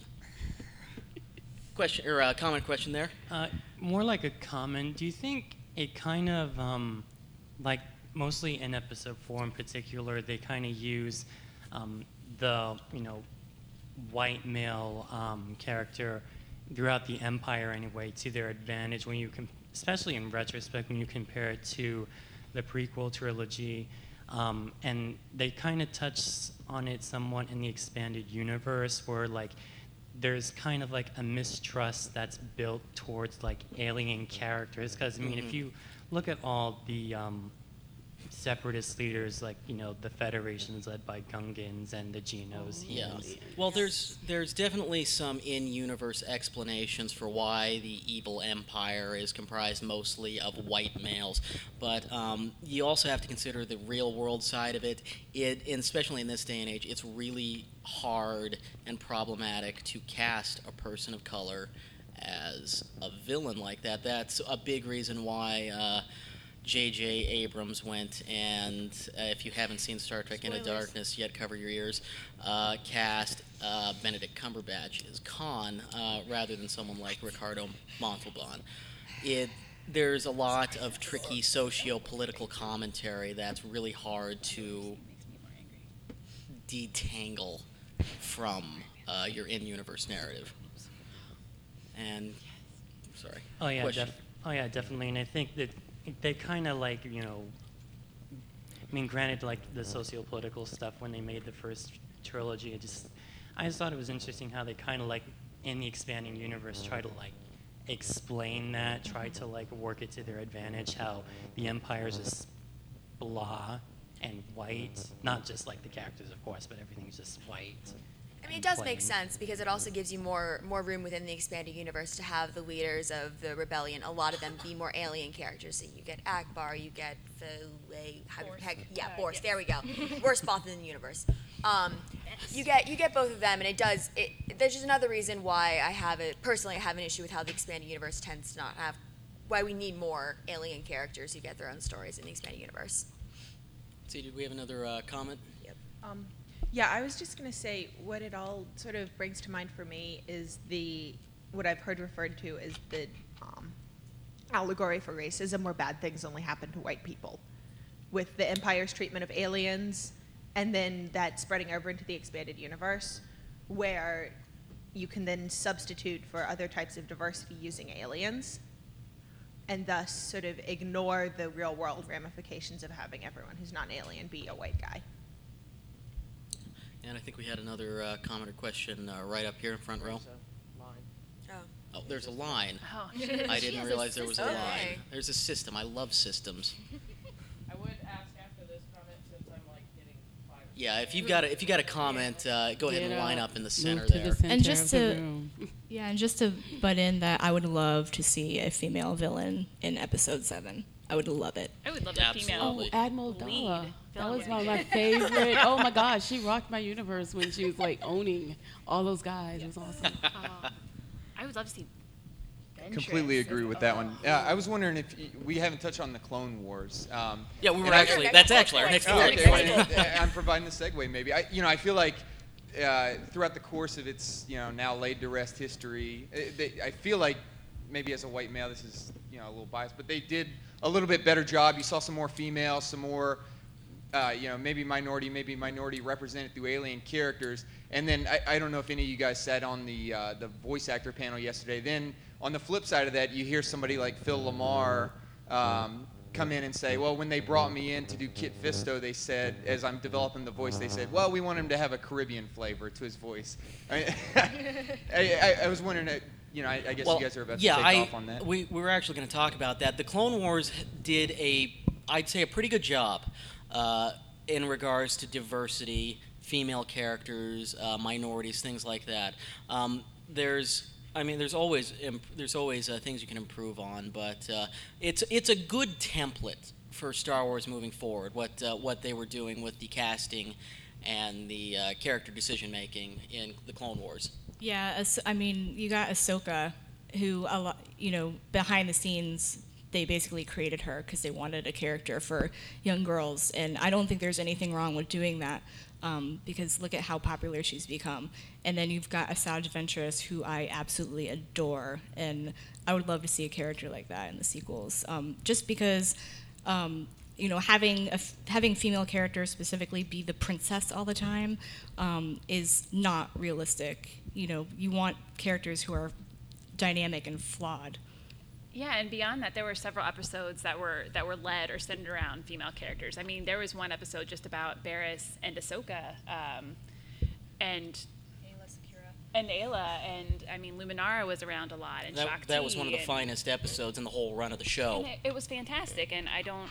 Question or comment? Question there? More like a comment. Do you think it kind of like mostly in episode 4 in particular, they kind of use the white male character throughout the Empire anyway to their advantage when you especially in retrospect when you compare it to the prequel trilogy, and they kind of touch on it somewhat in the expanded universe where like there's kind of like a mistrust that's built towards like alien characters because I mean if you look at all the separatist leaders like the Federation's led by Gungans and the Genos. Yeah. Well, there's definitely some in-universe explanations for why the evil empire is comprised mostly of white males, but you also have to consider the real-world side of it. And especially in this day and age, it's really hard and problematic to cast a person of color as a villain like that. That's a big reason why J.J. Abrams went and, if you haven't seen Star Trek Into Darkness yet, cover your ears, cast Benedict Cumberbatch as Khan rather than someone like Ricardo Montalban. There's a lot of tricky socio-political commentary that's really hard to detangle from your in-universe narrative. And, sorry. Oh yeah, Question? Definitely. And I think that they kind of like, I mean, granted, like the socio-political stuff when they made the first trilogy, I just thought it was interesting how they kind of like in the expanding universe try to like explain that, try to like work it to their advantage. How the Empire's just blah and white, not just like the characters, of course, but everything's just white. I mean, it does make sense because it also gives you more room within the expanding universe to have the leaders of the rebellion, a lot of them be more alien characters. So you get Akbar, you get Borst. There we go. Worst Bothan in the universe. You get both of them, and it does. There's just another reason why I have an issue with how the expanding universe tends to not have. Why we need more alien characters who get their own stories in the expanding universe. See, did we have another comment? Yep. Yeah, I was just going to say what it all sort of brings to mind for me is what I've heard referred to as the allegory for racism, where bad things only happen to white people, with the Empire's treatment of aliens, and then that spreading over into the expanded universe, where you can then substitute for other types of diversity using aliens, and thus sort of ignore the real world ramifications of having everyone who's not an alien be a white guy. And I think we had another comment or question right up here in front row. Oh, there's a line. Oh. I didn't realize there was a line. Okay. There's a system. I love systems. I would ask after this comment since I'm like getting 5. Yeah, if you got a comment, go ahead and line up in the center Move to there. the center And just of the to room. and just to butt in that I would love to see a female villain in episode 7. I would love it. I would love a female Oh, Admiral Dala. lead That was villain. one of my favorite. Oh my gosh, she rocked my universe when she was like owning all those guys. It was awesome. I would love to see Completely agree with that one. I was wondering if we haven't touched on the Clone Wars. Yeah, we were and actually. That's actually our next okay, topic. I'm providing the segue. Maybe I feel like throughout the course of its now laid to rest history, I feel like maybe as a white male, this is a little biased, but they did a little bit better job. You saw some more females, some more maybe minority represented through alien characters. And then I don't know if any of you guys sat on the voice actor panel yesterday. Then on the flip side of that, you hear somebody like Phil Lamar come in and say, well, when they brought me in to do Kit Fisto, they said, as I'm developing the voice, they said, well, we want him to have a Caribbean flavor to his voice. I was wondering, I guess you guys are about to take off on that. We were actually going to talk about that. The Clone Wars did I'd say a pretty good job in regards to diversity, female characters, minorities, things like that. There's always things you can improve on, but it's a good template for Star Wars moving forward. What they were doing with the casting and the character decision making in the Clone Wars. Yeah, you got Ahsoka, who behind the scenes they basically created her because they wanted a character for young girls, and I don't think there's anything wrong with doing that. Because look at how popular she's become. And then you've got Asajj Ventress, who I absolutely adore, and I would love to see a character like that in the sequels. Just because, having female characters specifically be the princess all the time is not realistic. You want characters who are dynamic and flawed. Yeah, and beyond that, there were several episodes that were led or centered around female characters. I mean, there was one episode just about Barriss and Ahsoka, and Ayla, and I mean, Luminara was around a lot, and Shakti. That was one of the finest episodes in the whole run of the show. And it was fantastic, and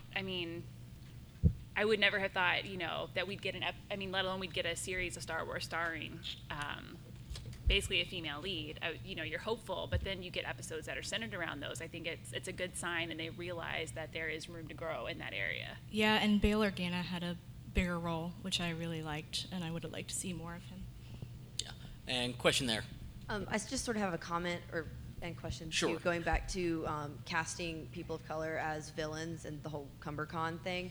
I would never have thought, that we'd get let alone we'd get a series of Star Wars starring basically a female lead. You're hopeful, but then you get episodes that are centered around those. I think it's a good sign, and they realize that there is room to grow in that area. Yeah, and Bail Organa had a bigger role, which I really liked, and I would have liked to see more of him. Yeah, and question there. I just sort of have a comment and question Sure. too, going back to casting people of color as villains and the whole CumberCon thing.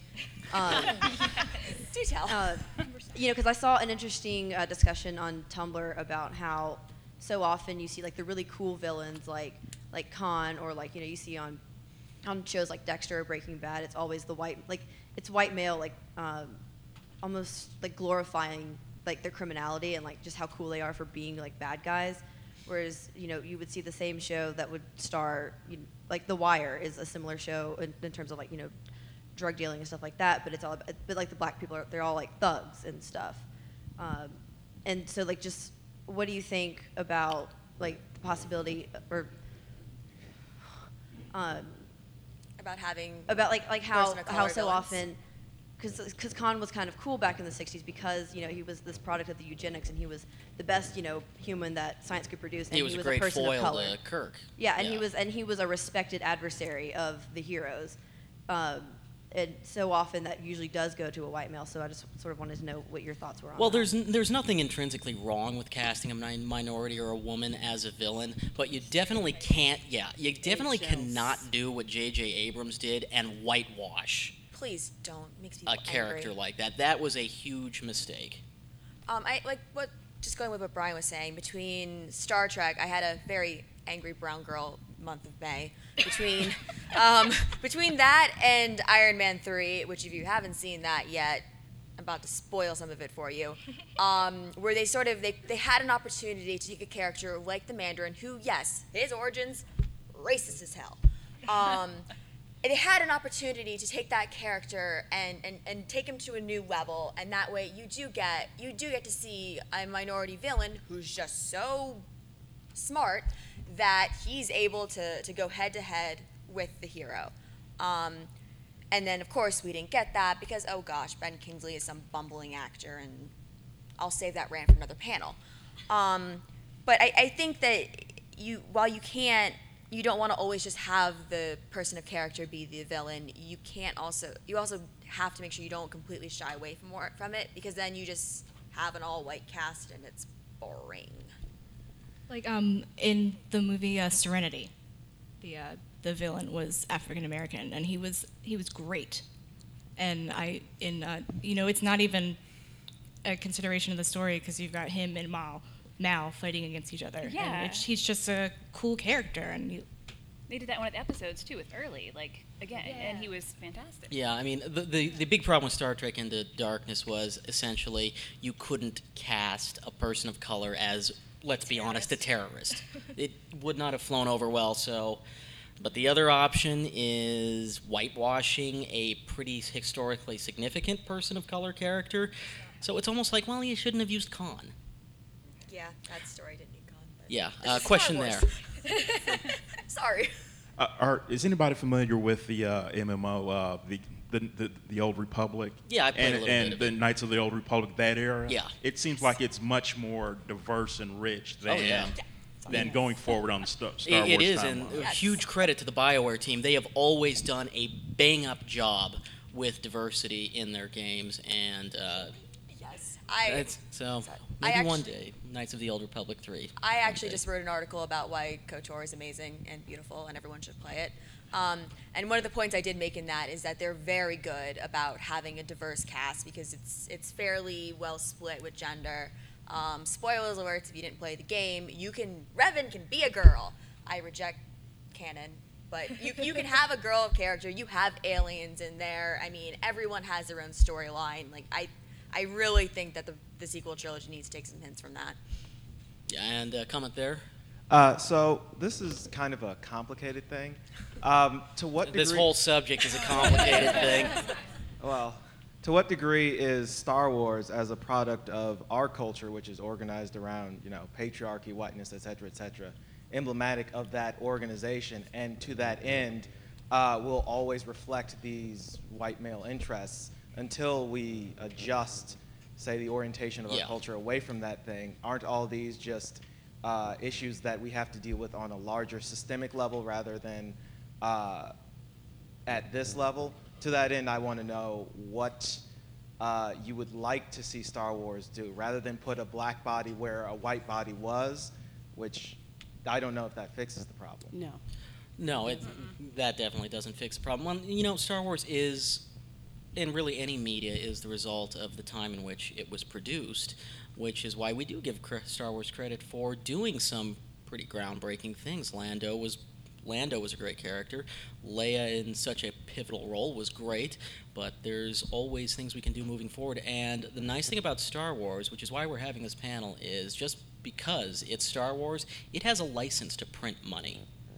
Do tell. Because I saw an interesting discussion on Tumblr about how so often you see like the really cool villains like Khan, or you see on shows like Dexter or Breaking Bad, it's always the white male, almost like glorifying like their criminality and like just how cool they are for being like bad guys. Whereas, you would see the same show that would star, like The Wire is a similar show in terms of drug dealing and stuff like that, but it's all, but like the black people they're all like thugs and stuff. And so just what do you think about like the possibility or about having about like how person of color so villains. often because Khan was kind of cool back in the 60s because he was this product of the eugenics and he was the best human that science could produce and He was a a great person foil of color. to Kirk. Yeah, and he was a respected adversary of the heroes. And so often that usually does go to a white male. So I just sort of wanted to know what your thoughts were on Well, that. there's nothing intrinsically wrong with casting a minority or a woman as a villain, but you definitely can't. Yeah, you definitely cannot do what J.J. Abrams did and whitewash Please don't. Makes people a character angry. like that. That was a huge mistake. I like what. Just going with what Brian was saying. Between Star Trek, I had a very angry brown girl month of May. Between between that and Iron Man 3, which if you haven't seen that yet, I'm about to spoil some of it for you. Where they sort of they had an opportunity to take a character like the Mandarin, who yes, his origins racist as hell. They had an opportunity to take that character and take him to a new level, and that way you do get to see a minority villain who's just so smart that he's able to go head to head with the hero. And then of course we didn't get that because oh gosh, Ben Kingsley is some bumbling actor, and I'll save that rant for another panel. But I think that while you don't want to always just have the person of character be the villain. You also have to make sure you don't completely shy away from it, because then you just have an all-white cast and it's boring. Like in the movie Serenity, the villain was African American, and he was great. And it's not even a consideration of the story because you've got him and Mal fighting against each other. Yeah. And he's just a cool character, and They did that in one of the episodes too with Early, and he was fantastic. Yeah, I mean, the big problem with Star Trek Into Darkness was essentially you couldn't cast a person of color as, let's be honest, a terrorist. It would not have flown over well, so... But the other option is whitewashing a pretty historically significant person of color character. So it's almost like, well, you shouldn't have used Khan. Yeah, that story didn't need Khan. But Yeah, it's just question Star there. Wars. Sorry. Is anybody familiar with the MMO, the Old Republic? Yeah, I played a little and bit of the Knights of the Old Republic, that era. Yeah. It seems like it's much more diverse and rich than going forward on the Star Wars It is, timeline. and huge credit to the BioWare team. They have always done a bang-up job with diversity in their games, and maybe one day, Knights of the Old Republic 3. I actually just wrote an article about why KOTOR is amazing and beautiful, and everyone should play it. And one of the points I did make in that is that they're very good about having a diverse cast because it's fairly well split with gender. Spoilers alerts if you didn't play the game. Revan can be a girl. I reject canon, but you can have a girl character. You have aliens in there. I mean, everyone has their own storyline. Like I really think that the sequel trilogy needs to take some hints from that. Yeah, and comment there. So this is kind of a complicated thing. To what degree? This whole subject is a complicated thing. Well, to what degree is Star Wars as a product of our culture, which is organized around, patriarchy, whiteness, et cetera, emblematic of that organization, and to that end, will always reflect these white male interests until we adjust, say, the orientation of our culture away from that thing? Aren't all these just issues that we have to deal with on a larger systemic level rather than at this level? To that end, I want to know what you would like to see Star Wars do, rather than put a black body where a white body was, which I don't know if that fixes the problem. No, that definitely doesn't fix the problem. Well, Star Wars is, and really any media, is the result of the time in which it was produced, which is why we do give Star Wars credit for doing some pretty groundbreaking things. Lando was a great character. Leia in such a pivotal role was great, but there's always things we can do moving forward. And the nice thing about Star Wars, which is why we're having this panel, is just because it's Star Wars, it has a license to print money.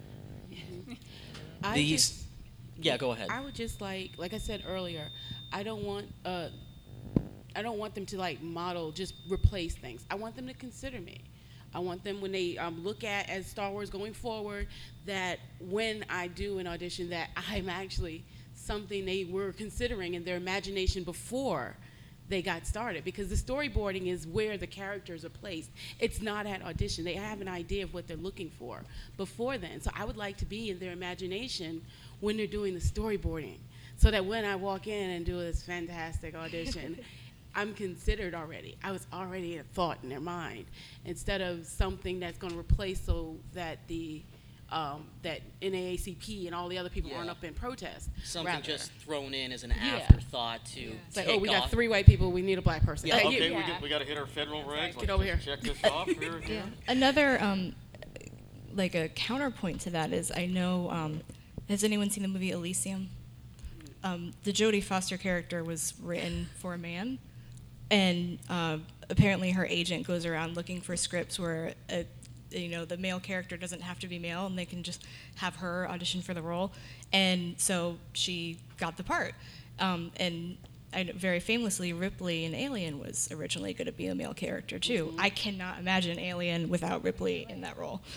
Yeah, go ahead. I would just like I said earlier, I don't want them to model, just replace things. I want them to consider me. I want them, when they look at Star Wars going forward, that when I do an audition, that I'm actually something they were considering in their imagination before they got started, because the storyboarding is where the characters are placed. It's not at audition. They have an idea of what they're looking for before then. So I would like to be in their imagination when they're doing the storyboarding, so that when I walk in and do this fantastic audition, I'm considered already. I was already a thought in their mind, instead of something that's going to replace, so that the that NAACP and all the other people aren't up in protest. Something rather. just thrown in as an Yeah. afterthought to It's like, take oh, we got off. 3 white people, we need a black person. Yeah, Hey, okay, you. we got to hit our federal regs. Get over here. Check this off here. Yeah. Another, like a counterpoint to that is, I know, has anyone seen the movie Elysium? The Jodie Foster character was written for a man, and apparently her agent goes around looking for scripts where the male character doesn't have to be male, and they can just have her audition for the role. And so she got the part. And very famously, Ripley in Alien was originally going to be a male character too. I cannot imagine Alien without Ripley in that role.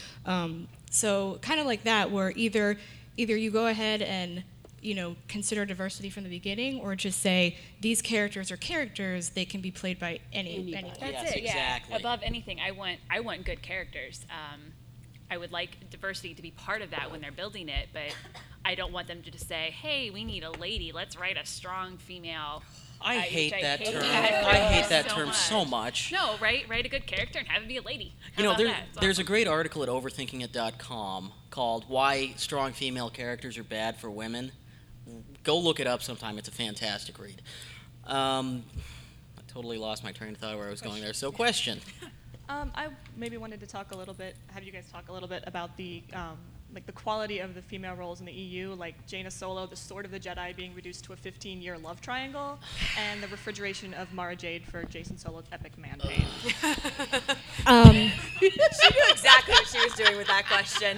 So kind of like that, where either you go ahead and consider diversity from the beginning, or just say these characters are characters, they can be played by anybody. That's Yes, it. exactly. Yeah. Above anything, I want good characters. I would like diversity to be part of that when they're building it, but I don't want them to just say, "Hey, we need a lady. Let's write a strong female." I hate that term. That I hate that term so much. No, write a good character and have it be a lady. How You know, about that? It's there's a awesome. great article at overthinkingit.com called "Why Strong Female Characters Are Bad for Women." Go look it up sometime. It's a fantastic read. I totally lost my train of thought where I was going there. So, question. I maybe wanted to talk a little bit, have you guys talk a little bit about the like the quality of the female roles in the EU, like Jaina Solo, the Sword of the Jedi being reduced to a 15-year love triangle, and the refrigeration of Mara Jade for Jason Solo's epic man pain. She knew exactly what she was doing with that question.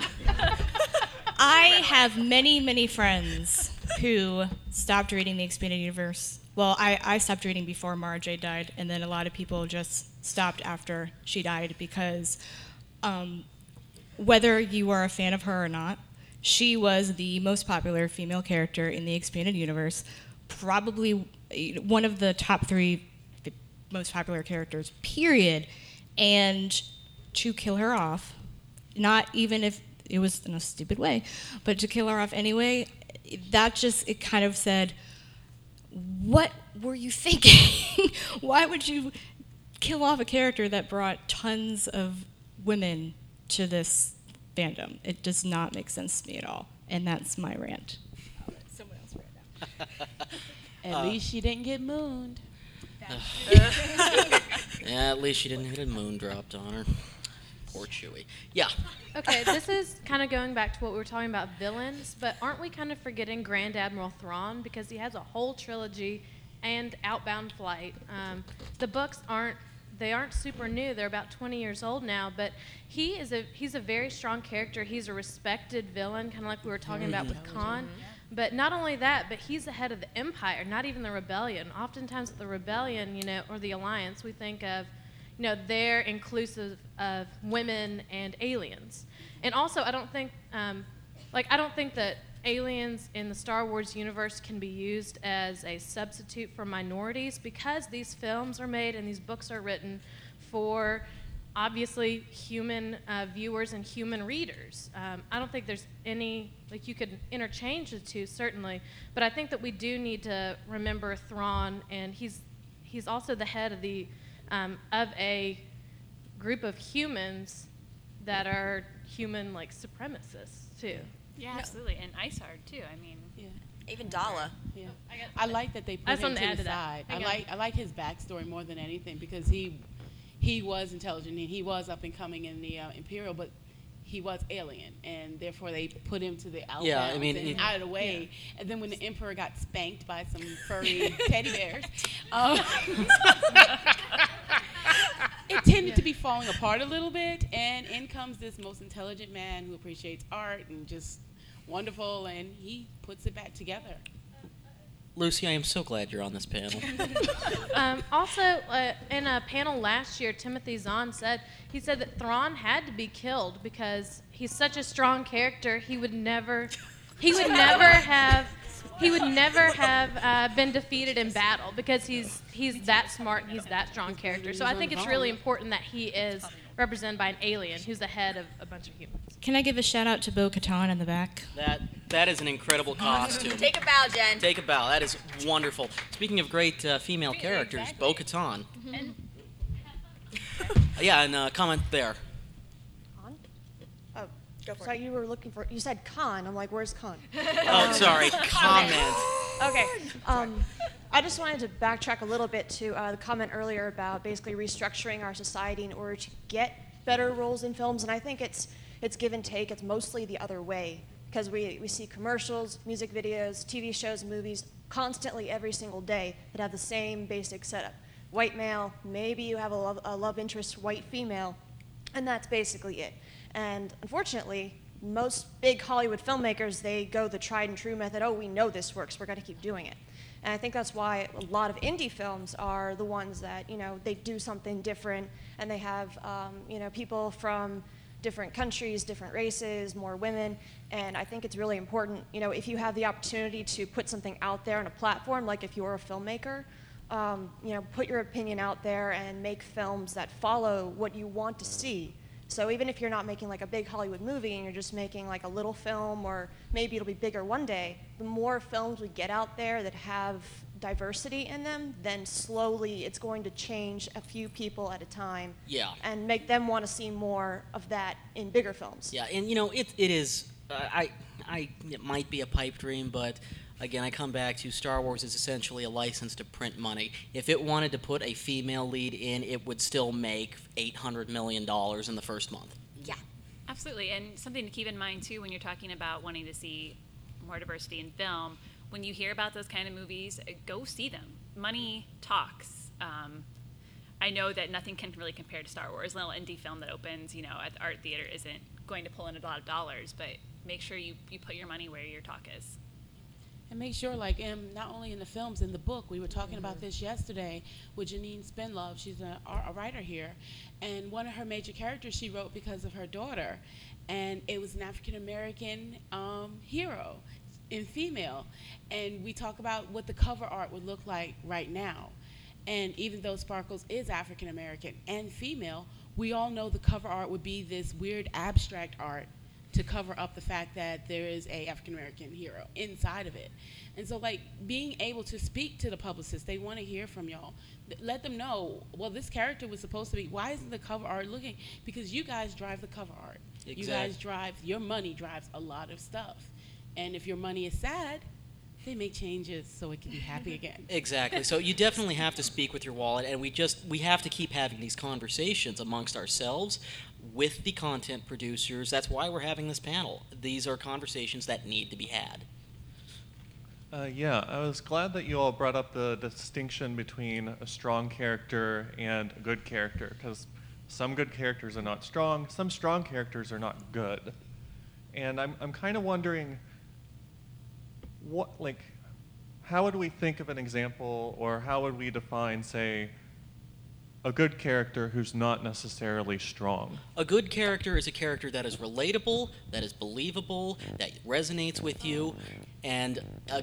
I have many, many friends who stopped reading the Expanded Universe. Well, I stopped reading before Mara Jade died, and then a lot of people just stopped after she died because whether you are a fan of her or not, she was the most popular female character in the Expanded Universe, probably one of the top 3 most popular characters, period. And to kill her off, not even if it was in a stupid way, but to kill her off anyway, that just, it kind of said, what were you thinking? Why would you kill off a character that brought tons of women to this fandom? It does not make sense to me at all. And that's my rant. I'll let someone else rant now. At least she didn't get mooned. Yeah, at least she didn't get a moon dropped on her. Poor Chewie. Yeah. Okay, this is kind of going back to what we were talking about villains, but aren't we kind of forgetting Grand Admiral Thrawn, because he has a whole trilogy and Outbound Flight. The books aren't super new. They're about 20 years old now, but he's a very strong character. He's a respected villain, kind of like we were talking about with Khan. But not only that, but he's the head of the Empire, not even the Rebellion. Oftentimes the Rebellion, or the Alliance, we think of, they're inclusive of women and aliens. And also, I don't think that aliens in the Star Wars universe can be used as a substitute for minorities, because these films are made and these books are written for obviously human viewers and human readers. I don't think there's any, you could interchange the two, certainly, but I think that we do need to remember Thrawn, and he's also the head of a group of humans that are human supremacists too. Yeah, absolutely. And Isard too. I mean, even Dala. Yeah. I like that they put him to the side. I like his backstory more than anything, because he was intelligent and he was up and coming in the Imperial, but he was alien, and therefore they put him to the outbound and out of the way. Yeah. And then when the Emperor got spanked by some furry teddy bears, it tended to be falling apart a little bit, and in comes this most intelligent man who appreciates art and just wonderful, and he puts it back together. Lucy, I am so glad you're on this panel. Also, in a panel last year, Timothy Zahn said that Thrawn had to be killed because he's such a strong character. He would never have been defeated in battle because he's that smart and he's that strong character. So I think it's really important that he is represented by an alien who's the head of a bunch of humans. Can I give a shout out to Bo-Katan in the back? That is an incredible costume. Take a bow, Jen. Take a bow. That is wonderful. Speaking of great female characters, Bo-Katan. Yeah, and comment there. Oh, go for it. So you were looking for, you said Khan. I'm like, where's Khan? Oh, sorry. Comment. Okay. I just wanted to backtrack a little bit to the comment earlier about basically restructuring our society in order to get better roles in films, and I think it's give and take. It's mostly the other way because we see commercials, music videos, TV shows, movies constantly every single day that have the same basic setup. White male, maybe you have a love interest white female, and that's basically it. And unfortunately, most big Hollywood filmmakers, they go the tried and true method. Oh, we know this works. We're going to keep doing it. And I think that's why a lot of indie films are the ones that, they do something different, and they have, people from different countries, different races, more women. And I think it's really important, if you have the opportunity to put something out there on a platform, like if you're a filmmaker, put your opinion out there and make films that follow what you want to see. So even if you're not making like a big Hollywood movie and you're just making like a little film, or maybe it'll be bigger one day, the more films we get out there that have diversity in them, then slowly it's going to change a few people at a time. Yeah. And make them want to see more of that in bigger films. Yeah, and it is. It might be a pipe dream, but again, I come back to Star Wars is essentially a license to print money. If it wanted to put a female lead in, it would still make $800 million in the first month. Yeah. Absolutely, and something to keep in mind too when you're talking about wanting to see more diversity in film, when you hear about those kind of movies, go see them. Money talks. I know that nothing can really compare to Star Wars. A little indie film that opens, at the art theater isn't going to pull in a lot of dollars, but make sure you put your money where your talk is. And make sure, not only in the films, in the book, we were talking about this yesterday with Janine Spinlove. She's a writer here. And one of her major characters she wrote because of her daughter. And it was an African-American hero in female. And we talk about what the cover art would look like right now. And even though Sparkles is African-American and female, we all know the cover art would be this weird abstract art to cover up the fact that there is a African-American hero inside of it. And so being able to speak to the publicists, they want to hear from y'all. Let them know, well, this character was supposed to be, why isn't the cover art looking? Because you guys drive the cover art. Exactly. You guys your money drives a lot of stuff. And if your money is sad, they make changes so it can be happy again. Exactly. So you definitely have to speak with your wallet, and we have to keep having these conversations amongst ourselves with the content producers. That's why we're having this panel. These are conversations that need to be had. Yeah, I was glad that you all brought up the distinction between a strong character and a good character, because some good characters are not strong, some strong characters are not good. And I'm kind of wondering, how would we think of an example, or how would we define, say, a good character who's not necessarily strong? A good character is a character that is relatable, that is believable, that resonates with you, and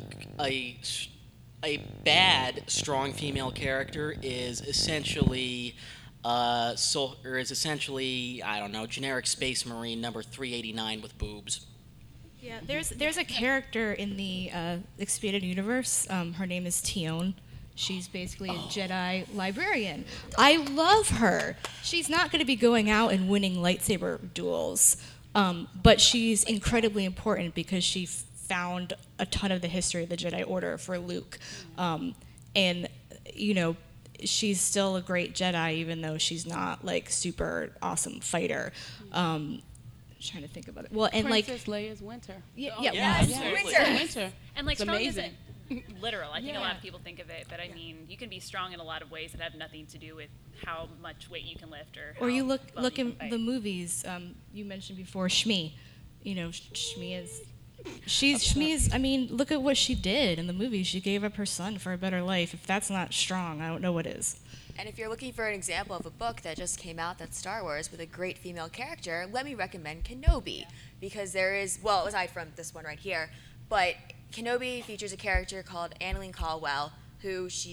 a bad strong female character is essentially I don't know, generic Space Marine number 389 with boobs. Yeah, there's a character in the expanded universe. Her name is Tion. She's basically a Jedi librarian. I love her. She's not going to be going out and winning lightsaber duels, but she's incredibly important because she found a ton of the history of the Jedi Order for Luke. And, she's still a great Jedi, even though she's not, super awesome fighter. Trying to think about it. Well, and Princess Leia's Winter. Yeah, Winter. And It's strong amazing. isn't literal. I think a lot Yeah. of people think of it, but I mean, you can be strong in a lot of ways that have nothing to do with how much weight you can lift Or you how look well you in can fight. the movies. You mentioned before Shmi. Shmi is I mean, look at what she did in the movie. She gave up her son for a better life. If that's not strong, I don't know what is. And if you're looking for an example of a book that just came out that's Star Wars with a great female character, let me recommend Kenobi. Because there is, well, aside from this one right here, but Kenobi features a character called Annalene Caldwell, who she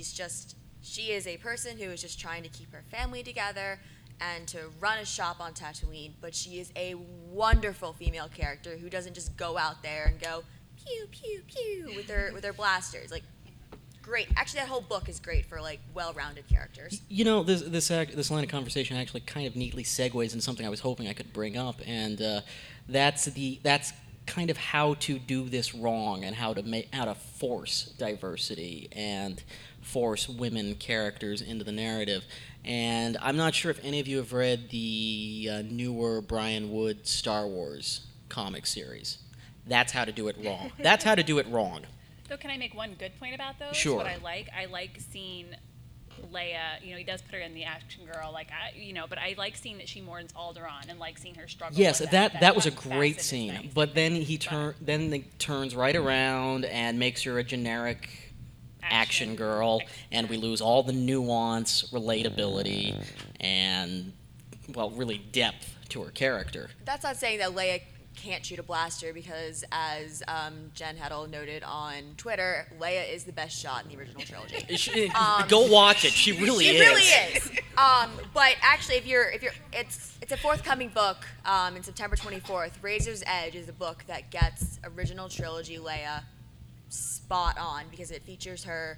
is a person who is just trying to keep her family together and to run a shop on Tatooine, but she is a wonderful female character who doesn't just go out there and go pew pew pew with her blasters. Like, great. Actually, that whole book is great for like well-rounded characters. You know, this line of conversation actually kind of neatly segues into something I was hoping I could bring up, and that's kind of how to do this wrong and how to force diversity and force women characters into the narrative. And I'm not sure if any of you have read the newer Brian Wood Star Wars comic series. That's how to do it wrong. That's how to do it wrong. So can I make one good point about those? Sure. What I like seeing Leia, he does put her in the action girl, but I like seeing that she mourns Alderaan and like seeing her struggle. Yes, with that was a great scene. But then he turns right around and makes her a generic action girl, and we lose all the nuance, relatability, and, well, really depth to her character. That's not saying that Leia can't shoot a blaster, because as Jen Heddle noted on Twitter, Leia is the best shot in the original trilogy. Go watch it. She really is. She really is. But actually, it's a forthcoming book in September 24th. Razor's Edge is a book that gets original trilogy Leia spot on, because it features her.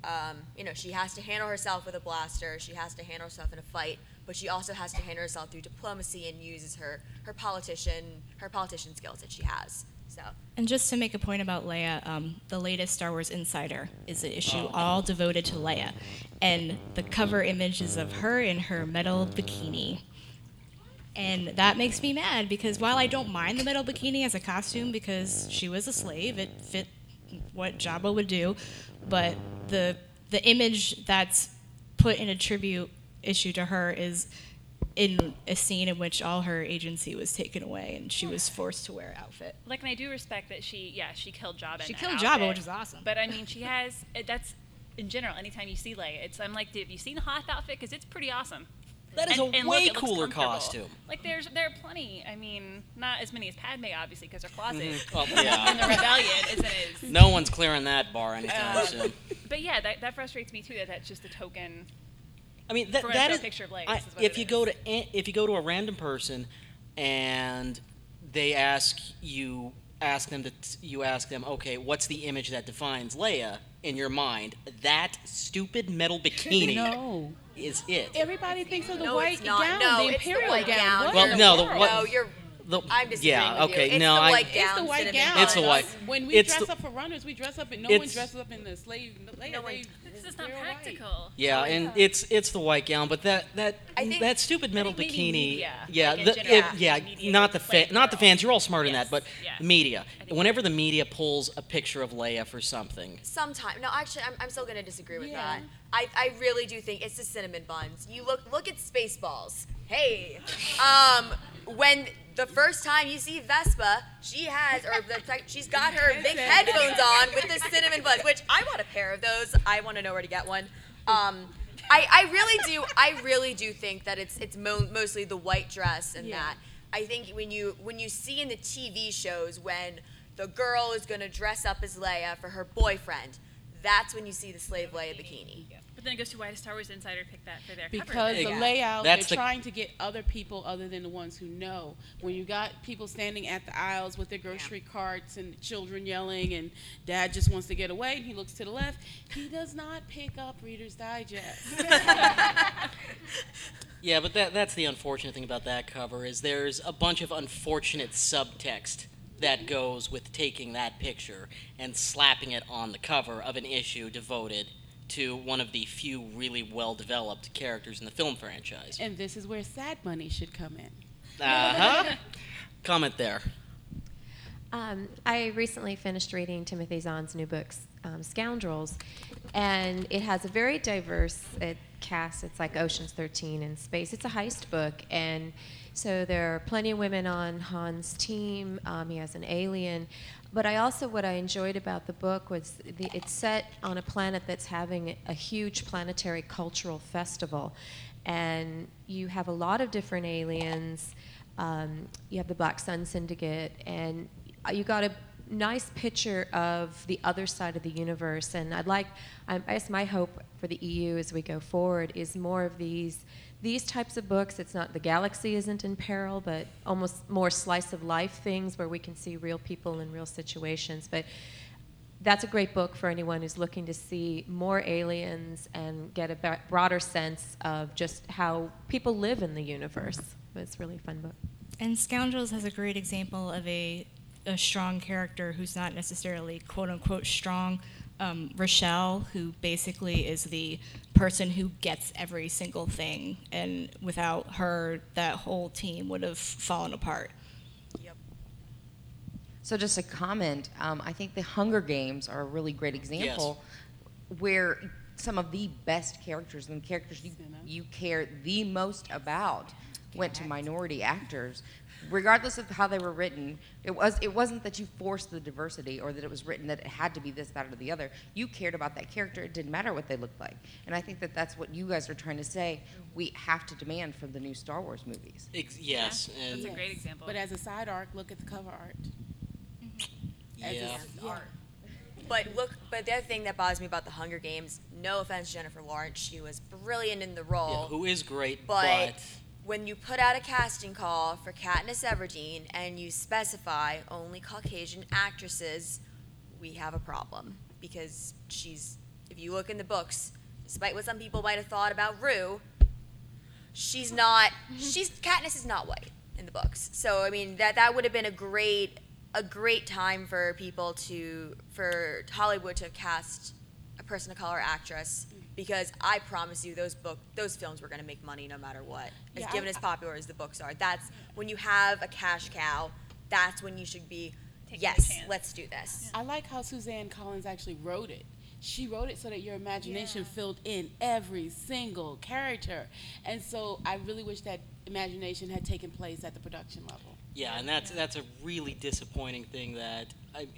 She has to handle herself with a blaster. She has to handle herself in a fight, but she also has to handle herself through diplomacy and uses her politician skills that she has. So. And just to make a point about Leia, the latest Star Wars Insider is an issue all devoted to Leia, and the cover image is of her in her metal bikini. And that makes me mad, because while I don't mind the metal bikini as a costume because she was a slave, it fit what Jabba would do, but the image that's put in a tribute issue to her is in a scene in which all her agency was taken away and she was forced to wear an outfit. Like, and I do respect that she killed Jabba. She in killed that Jabba, outfit. which is awesome. But I mean, that's in general. Anytime you see Leia, I'm like, have you seen the Hoth outfit? Because it's pretty awesome. That is and a look, way it looks cooler comfortable. costume. Like, there are plenty. I mean, not as many as Padme, obviously, because her closet Well, yeah. in the Rebellion isn't as. No one's clearing that bar anytime soon. But yeah, that frustrates me too. That's just a token. I mean, for that a is. picture of Leia. If you go to a random person, and they ask them, okay, what's the image that defines Leia in your mind? That stupid metal bikini No. is it. Everybody thinks of the No, white it's not. gown, No, the it's the imperial white gown. gown. What Well, in the no, the world? what? No, you're. I'm disagreeing Yeah, with okay, you. It's no, the I- white It's gown. the white cinnamon gown. bun. It's the white- When we it's dress the- up for runners, we dress up, and no one it's- dresses up in the slave. No one- This is not practical. Yeah, and it's the white gown, but I think- that stupid metal maybe bikini. media, Yeah, like in the, general, yeah, media not the plays not the a fans. You're all smart in that, but yeah. media. Whenever the media pulls a picture of Leia for something, Sometime. No, actually, I'm still going to disagree with Yeah. that. I really do think it's the cinnamon buns. You look at Spaceballs. Hey, when the first time you see Vespa, she's got her big headphones on with the cinnamon buns, which I want a pair of those. I want to know where to get one. I really do think that it's mostly the white dress and that. I think when you see in the TV shows when the girl is going to dress up as Leia for her boyfriend, that's when you see the slave Leia bikini. But then it goes to why does Star Wars Insider pick that for their Because cover? the Yeah. layout, That's they're the- trying to get other people other than the ones who know. When you got people standing at the aisles with their grocery carts and children yelling, and dad just wants to get away, and he looks to the left, he does not pick up Reader's Digest. yeah, but that's the unfortunate thing about that cover is there's a bunch of unfortunate subtext that goes with taking that picture and slapping it on the cover of an issue devoted to one of the few really well-developed characters in the film franchise. And this is where Sad Money should come in. Comment there. I recently finished reading Timothy Zahn's new book, Scoundrels, and it has a very diverse cast. It's like Ocean's 13 in space. It's a heist book, and so there are plenty of women on Han's team. He has an alien. But what I enjoyed about the book was it's set on a planet that's having a huge planetary cultural festival. And you have a lot of different aliens. You have the Black Sun Syndicate, and you got a nice picture of the other side of the universe. And I guess my hope for the EU as we go forward is more of these types of books. It's not, the galaxy isn't in peril, but almost more slice of life things where we can see real people in real situations. But that's a great book for anyone who's looking to see more aliens and get a broader sense of just how people live in the universe. It's really a fun book. And Scoundrels has a great example of a strong character who's not necessarily quote unquote strong. Rochelle, who basically is the person who gets every single thing, and without her, that whole team would have fallen apart. So just a comment, I think the Hunger Games are a really great example where some of the best characters and characters you care the most about went to minority actors. Regardless of how they were written, it wasn't that you forced the diversity or that it was written that it had to be this, that, or the other. You cared about that character. It didn't matter what they looked like. And I think that that's what you guys are trying to say. We have to demand from the new Star Wars movies. Yes. Yeah, that's a great example. But as a side arc, look at the cover art. But the other thing that bothers me about the Hunger Games, no offense, Jennifer Lawrence, she was brilliant in the role. Yeah, who is great, but when you put out a casting call for Katniss Everdeen and you specify only Caucasian actresses, we have a problem. Because if you look in the books, despite what some people might have thought about Rue, Katniss is not white in the books. So, I mean, that would have been a great time for for Hollywood to cast a person of color actress, because I promise you those films were going to make money no matter what. As popular as the books are. That's when you have a cash cow, that's when you should be, let's do this. I like how Suzanne Collins actually wrote it. She wrote it so that your imagination filled in every single character. And so I really wish that imagination had taken place at the production level. Yeah, and that's a really disappointing thing that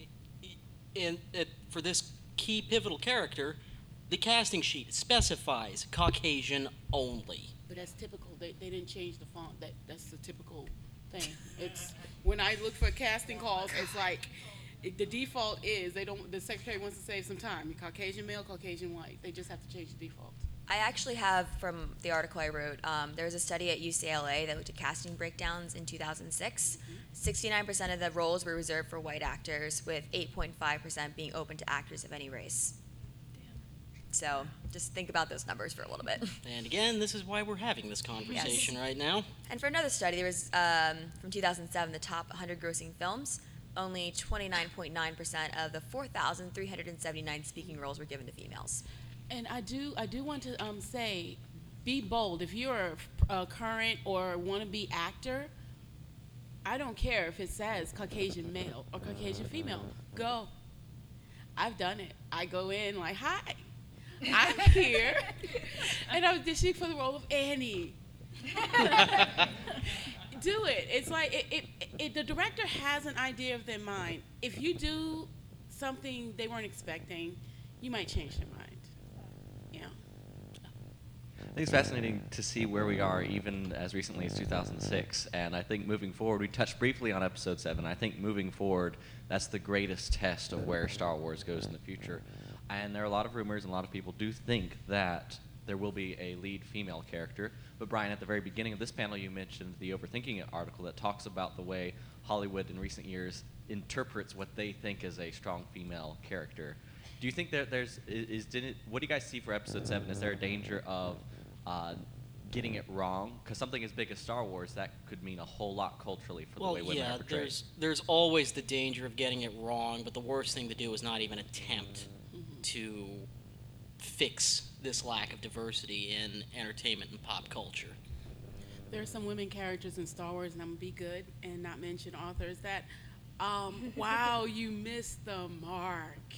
for this key pivotal character, the casting sheet specifies Caucasian only. But that's typical. They didn't change the font. That's the typical thing. It's when I look for casting calls, it's like the default is the secretary wants to save some time. Caucasian male, Caucasian white. They just have to change the default. I actually have, from the article I wrote, there was a study at UCLA that looked at casting breakdowns in 2006. 69% of the roles were reserved for white actors, with 8.5% being open to actors of any race. So just think about those numbers for a little bit. And again, this is why we're having this conversation right now. And for another study, there was, from 2007, the top 100 grossing films, only 29.9% of the 4,379 speaking roles were given to females. And I do want to say, be bold. If you're a current or wannabe actor, I don't care if it says Caucasian male or Caucasian female. Go. I've done it. I go in like, hi, I'm here, and I'm auditioning for the role of Annie. Do it. It's like the director has an idea of their mind. If you do something they weren't expecting, you might change their mind. I think it's fascinating to see where we are even as recently as 2006. And I think moving forward, we touched briefly on Episode 7. I think moving forward, that's the greatest test of where Star Wars goes in the future. And there are a lot of rumors, and a lot of people do think that there will be a lead female character. But Brian, at the very beginning of this panel, you mentioned the Overthinking It article that talks about the way Hollywood in recent years interprets what they think is a strong female character. Do you think that what do you guys see for Episode 7? Is there a danger of getting it wrong? Because something as big as Star Wars, that could mean a whole lot culturally for the way women are portrayed. There's always the danger of getting it wrong, but the worst thing to do is not even attempt to fix this lack of diversity in entertainment and pop culture. There are some women characters in Star Wars, and I'm going to be good and not mention authors, that, wow, you missed the mark.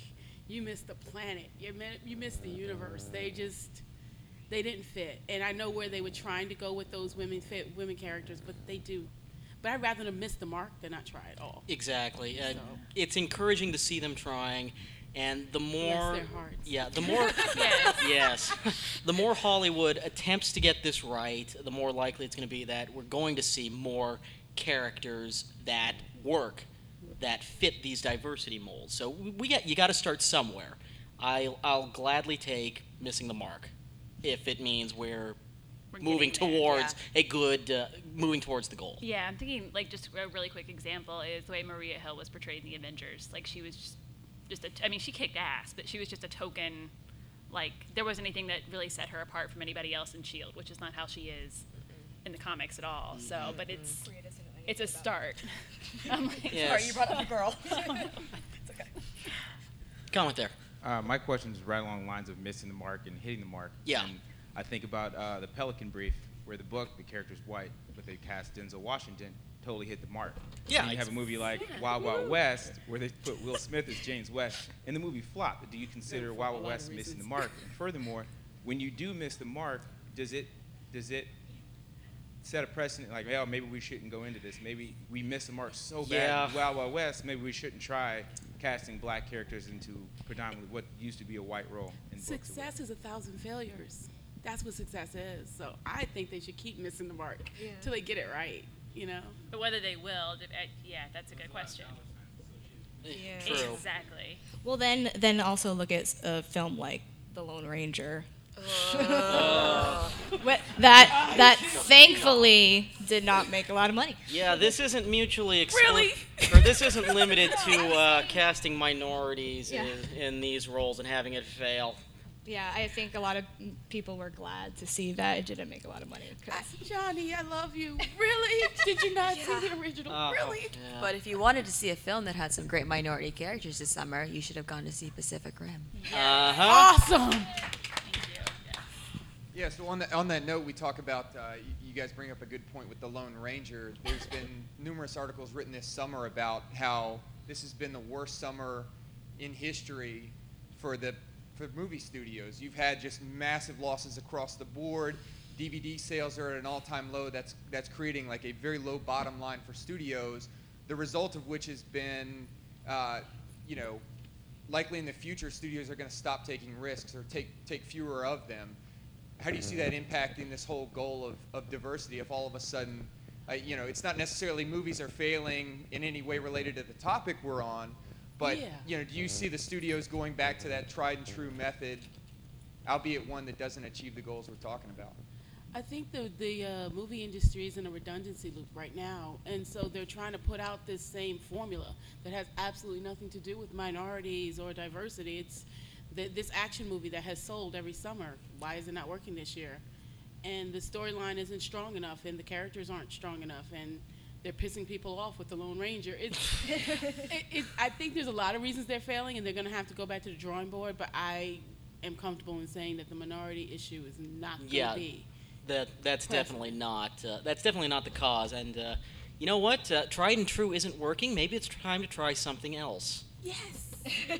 you missed the planet. You missed the universe. They didn't fit. And I know where they were trying to go with those women characters, but they do. But I'd rather them miss the mark than not try at all. Exactly. It's encouraging to see them trying, and the more, their hearts. yeah, the more, yes, the more Hollywood attempts to get this right, the more likely it's going to be that we're going to see more characters that work, that fit these diversity molds. So you got to start somewhere. I'll gladly take missing the mark if it means we're moving towards a good, moving towards the goal. Yeah, I'm thinking, like, just a really quick example is the way Maria Hill was portrayed in the Avengers. Like, she was just I mean, she kicked ass, but she was just a token. Like, there wasn't anything that really set her apart from anybody else in S.H.I.E.L.D., which is not how she is in the comics at all. So, but it's a start. I'm like, Yes. Sorry, you brought up a girl. It's okay. Comment there. My question is right along the lines of missing the mark and hitting the mark. Yeah. And I think about the Pelican Brief, where the book, the character's white, but they cast Denzel Washington, totally hit the mark. Yeah, And you have a movie like Wild Wild West, where they put Will Smith as James West, and the movie flopped. Do you consider Wild Wild West missing the mark? And furthermore, when you do miss the mark, does it set a precedent like, oh, maybe we shouldn't go into this. Maybe we missed the mark so bad Yeah. in Wild Wild West, maybe we shouldn't try casting black characters into predominantly what used to be a white role in books. Success is 1,000 failures. That's what success is. So I think they should keep missing the mark till they get it right, you know? But whether they will, yeah, that's a good question. Yeah. True. Exactly. Well, then also look at a film like The Lone Ranger. That thankfully did not make a lot of money. Yeah, this isn't mutually Really? or this isn't limited to casting minorities Yeah. in these roles and having it fail. Yeah, I think a lot of people were glad to see that it didn't make a lot of money. 'Cause Johnny, I love you. Really? Did you not see the original? Really? But if you wanted to see a film that had some great minority characters this summer, you should have gone to see Pacific Rim. Awesome. Yeah, so on that note, we talk about, you guys bring up a good point with the Lone Ranger. There's been numerous articles written this summer about how this has been the worst summer in history for movie studios. You've had just massive losses across the board. DVD sales are at an all-time low. That's creating like a very low bottom line for studios, the result of which has been, likely in the future, studios are going to stop taking risks or take fewer of them. How do you see that impacting this whole goal of diversity if all of a sudden, it's not necessarily movies are failing in any way related to the topic we're on, but, do you see the studios going back to that tried and true method, albeit one that doesn't achieve the goals we're talking about? I think the movie industry is in a redundancy loop right now, and so they're trying to put out this same formula that has absolutely nothing to do with minorities or diversity. It's this action movie that has sold every summer. Why is it not working this year? And the storyline isn't strong enough, and the characters aren't strong enough, and they're pissing people off with the Lone Ranger. I think there's a lot of reasons they're failing, and they're going to have to go back to the drawing board, but I am comfortable in saying that the minority issue is not going to be. That's definitely not the cause. And you know what? Tried and true isn't working. Maybe it's time to try something else. Yes.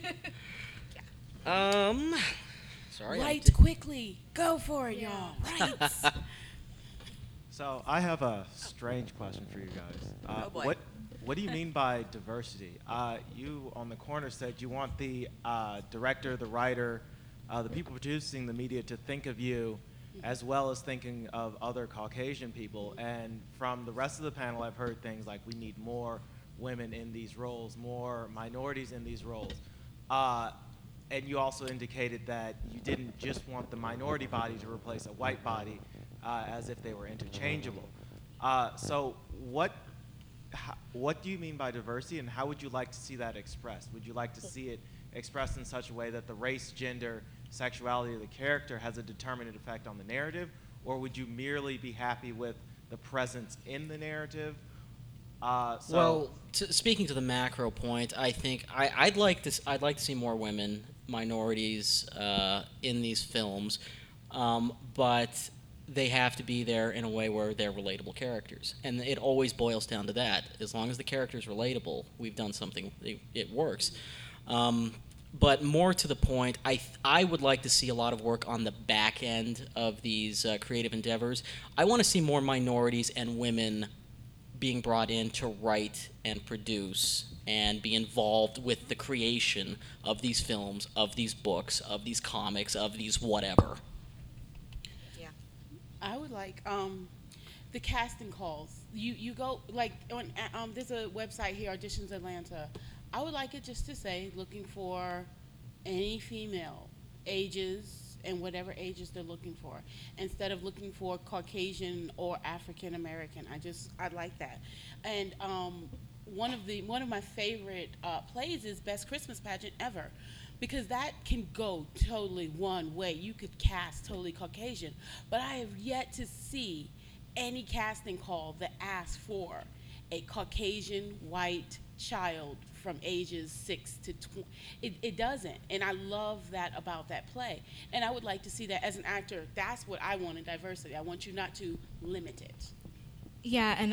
Sorry. Write quickly. Go for it, y'all. Write. So I have a strange question for you guys. Oh, boy. What do you mean by diversity? You on the corner said you want the director, the writer, the people producing the media to think of you as well as thinking of other Caucasian people. And from the rest of the panel, I've heard things like we need more women in these roles, more minorities in these roles. And you also indicated that you didn't just want the minority body to replace a white body as if they were interchangeable. So what do you mean by diversity, and how would you like to see that expressed? Would you like to see it expressed in such a way that the race, gender, sexuality of the character has a determinate effect on the narrative, or would you merely be happy with the presence in the narrative? Well, speaking to the macro point, I think I'd like to see more women, minorities in these films, but they have to be there in a way where they're relatable characters, and it always boils down to that. As long as the character's relatable, we've done something. It works. But more to the point, I would like to see a lot of work on the back end of these creative endeavors. I want to see more minorities and women being brought in to write and produce and be involved with the creation of these films, of these books, of these comics, of these whatever. I would like the casting calls. You go like on there's a website here, Auditions Atlanta. I would like it just to say looking for any female, ages and whatever ages they're looking for, instead of looking for Caucasian or African American. I'd like that. And one of my favorite plays is Best Christmas Pageant Ever, because that can go totally one way. You could cast totally Caucasian, but I have yet to see any casting call that asks for a Caucasian white child from ages 6 to 20. It doesn't, and I love that about that play. And I would like to see that as an actor. That's what I want in diversity. I want you not to limit it. Yeah, and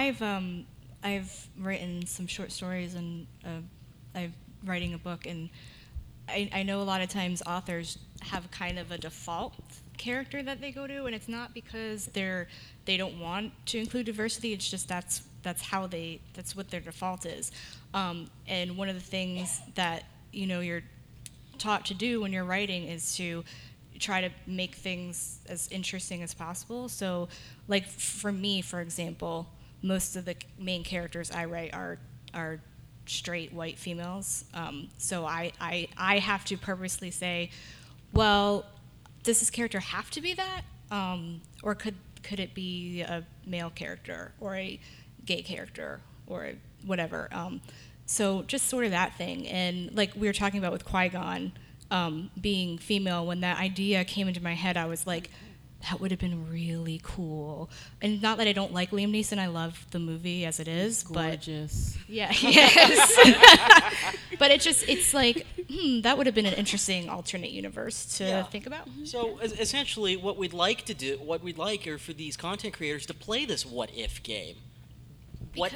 I've written some short stories, and I'm writing a book, and I know a lot of times authors have kind of a default character that they go to, and it's not because they don't want to include diversity. It's just that's what their default is. And one of the things that you're taught to do when you're writing is to try to make things as interesting as possible. So, like for me, for example, most of the main characters I write are straight white females. So I have to purposely say, well, does this character have to be that, or could it be a male character or a gay character or whatever? So just sort of that thing. And like we were talking about with Qui-Gon being female, when that idea came into my head, I was like, that would have been really cool. And not that I don't like Liam Neeson, I love the movie as it is. Gorgeous. But yeah, yes. But it's like, that would have been an interesting alternate universe to think about. So essentially, what we'd like are for these content creators to play this what-if game. What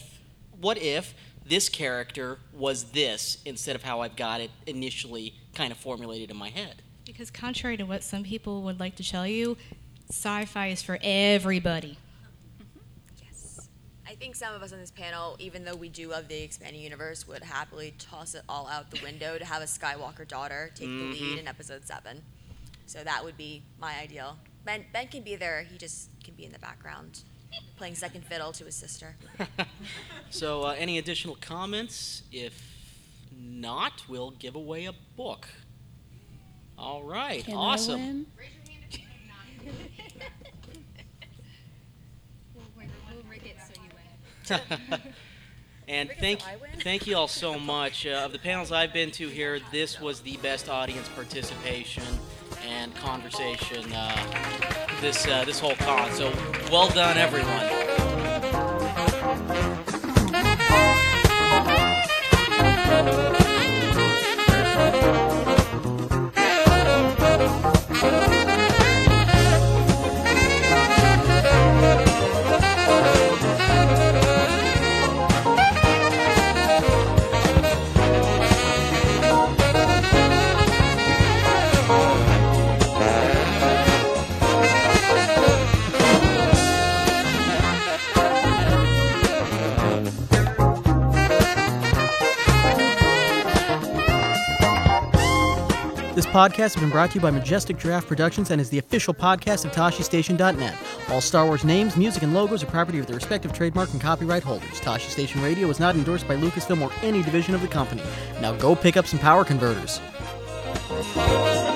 if this character was this instead of how I've got it initially kind of formulated in my head? Because contrary to what some people would like to tell you, sci-fi is for everybody. Yes. I think some of us on this panel, even though we do love the expanding universe, would happily toss it all out the window to have a Skywalker daughter take the lead in Episode 7. So that would be my ideal. Ben can be there. He just can be in the background, playing second fiddle to his sister. So any additional comments? If not, we'll give away a book. All right, Can awesome. I win? We'll rig it so you win. And thank you all so much. Of the panels I've been to here, this was the best audience participation and conversation this whole con. So well done, everyone. This podcast has been brought to you by Majestic Giraffe Productions and is the official podcast of TashiStation.net. All Star Wars names, music, and logos are property of their respective trademark and copyright holders. Tashi Station Radio is not endorsed by Lucasfilm or any division of the company. Now go pick up some power converters.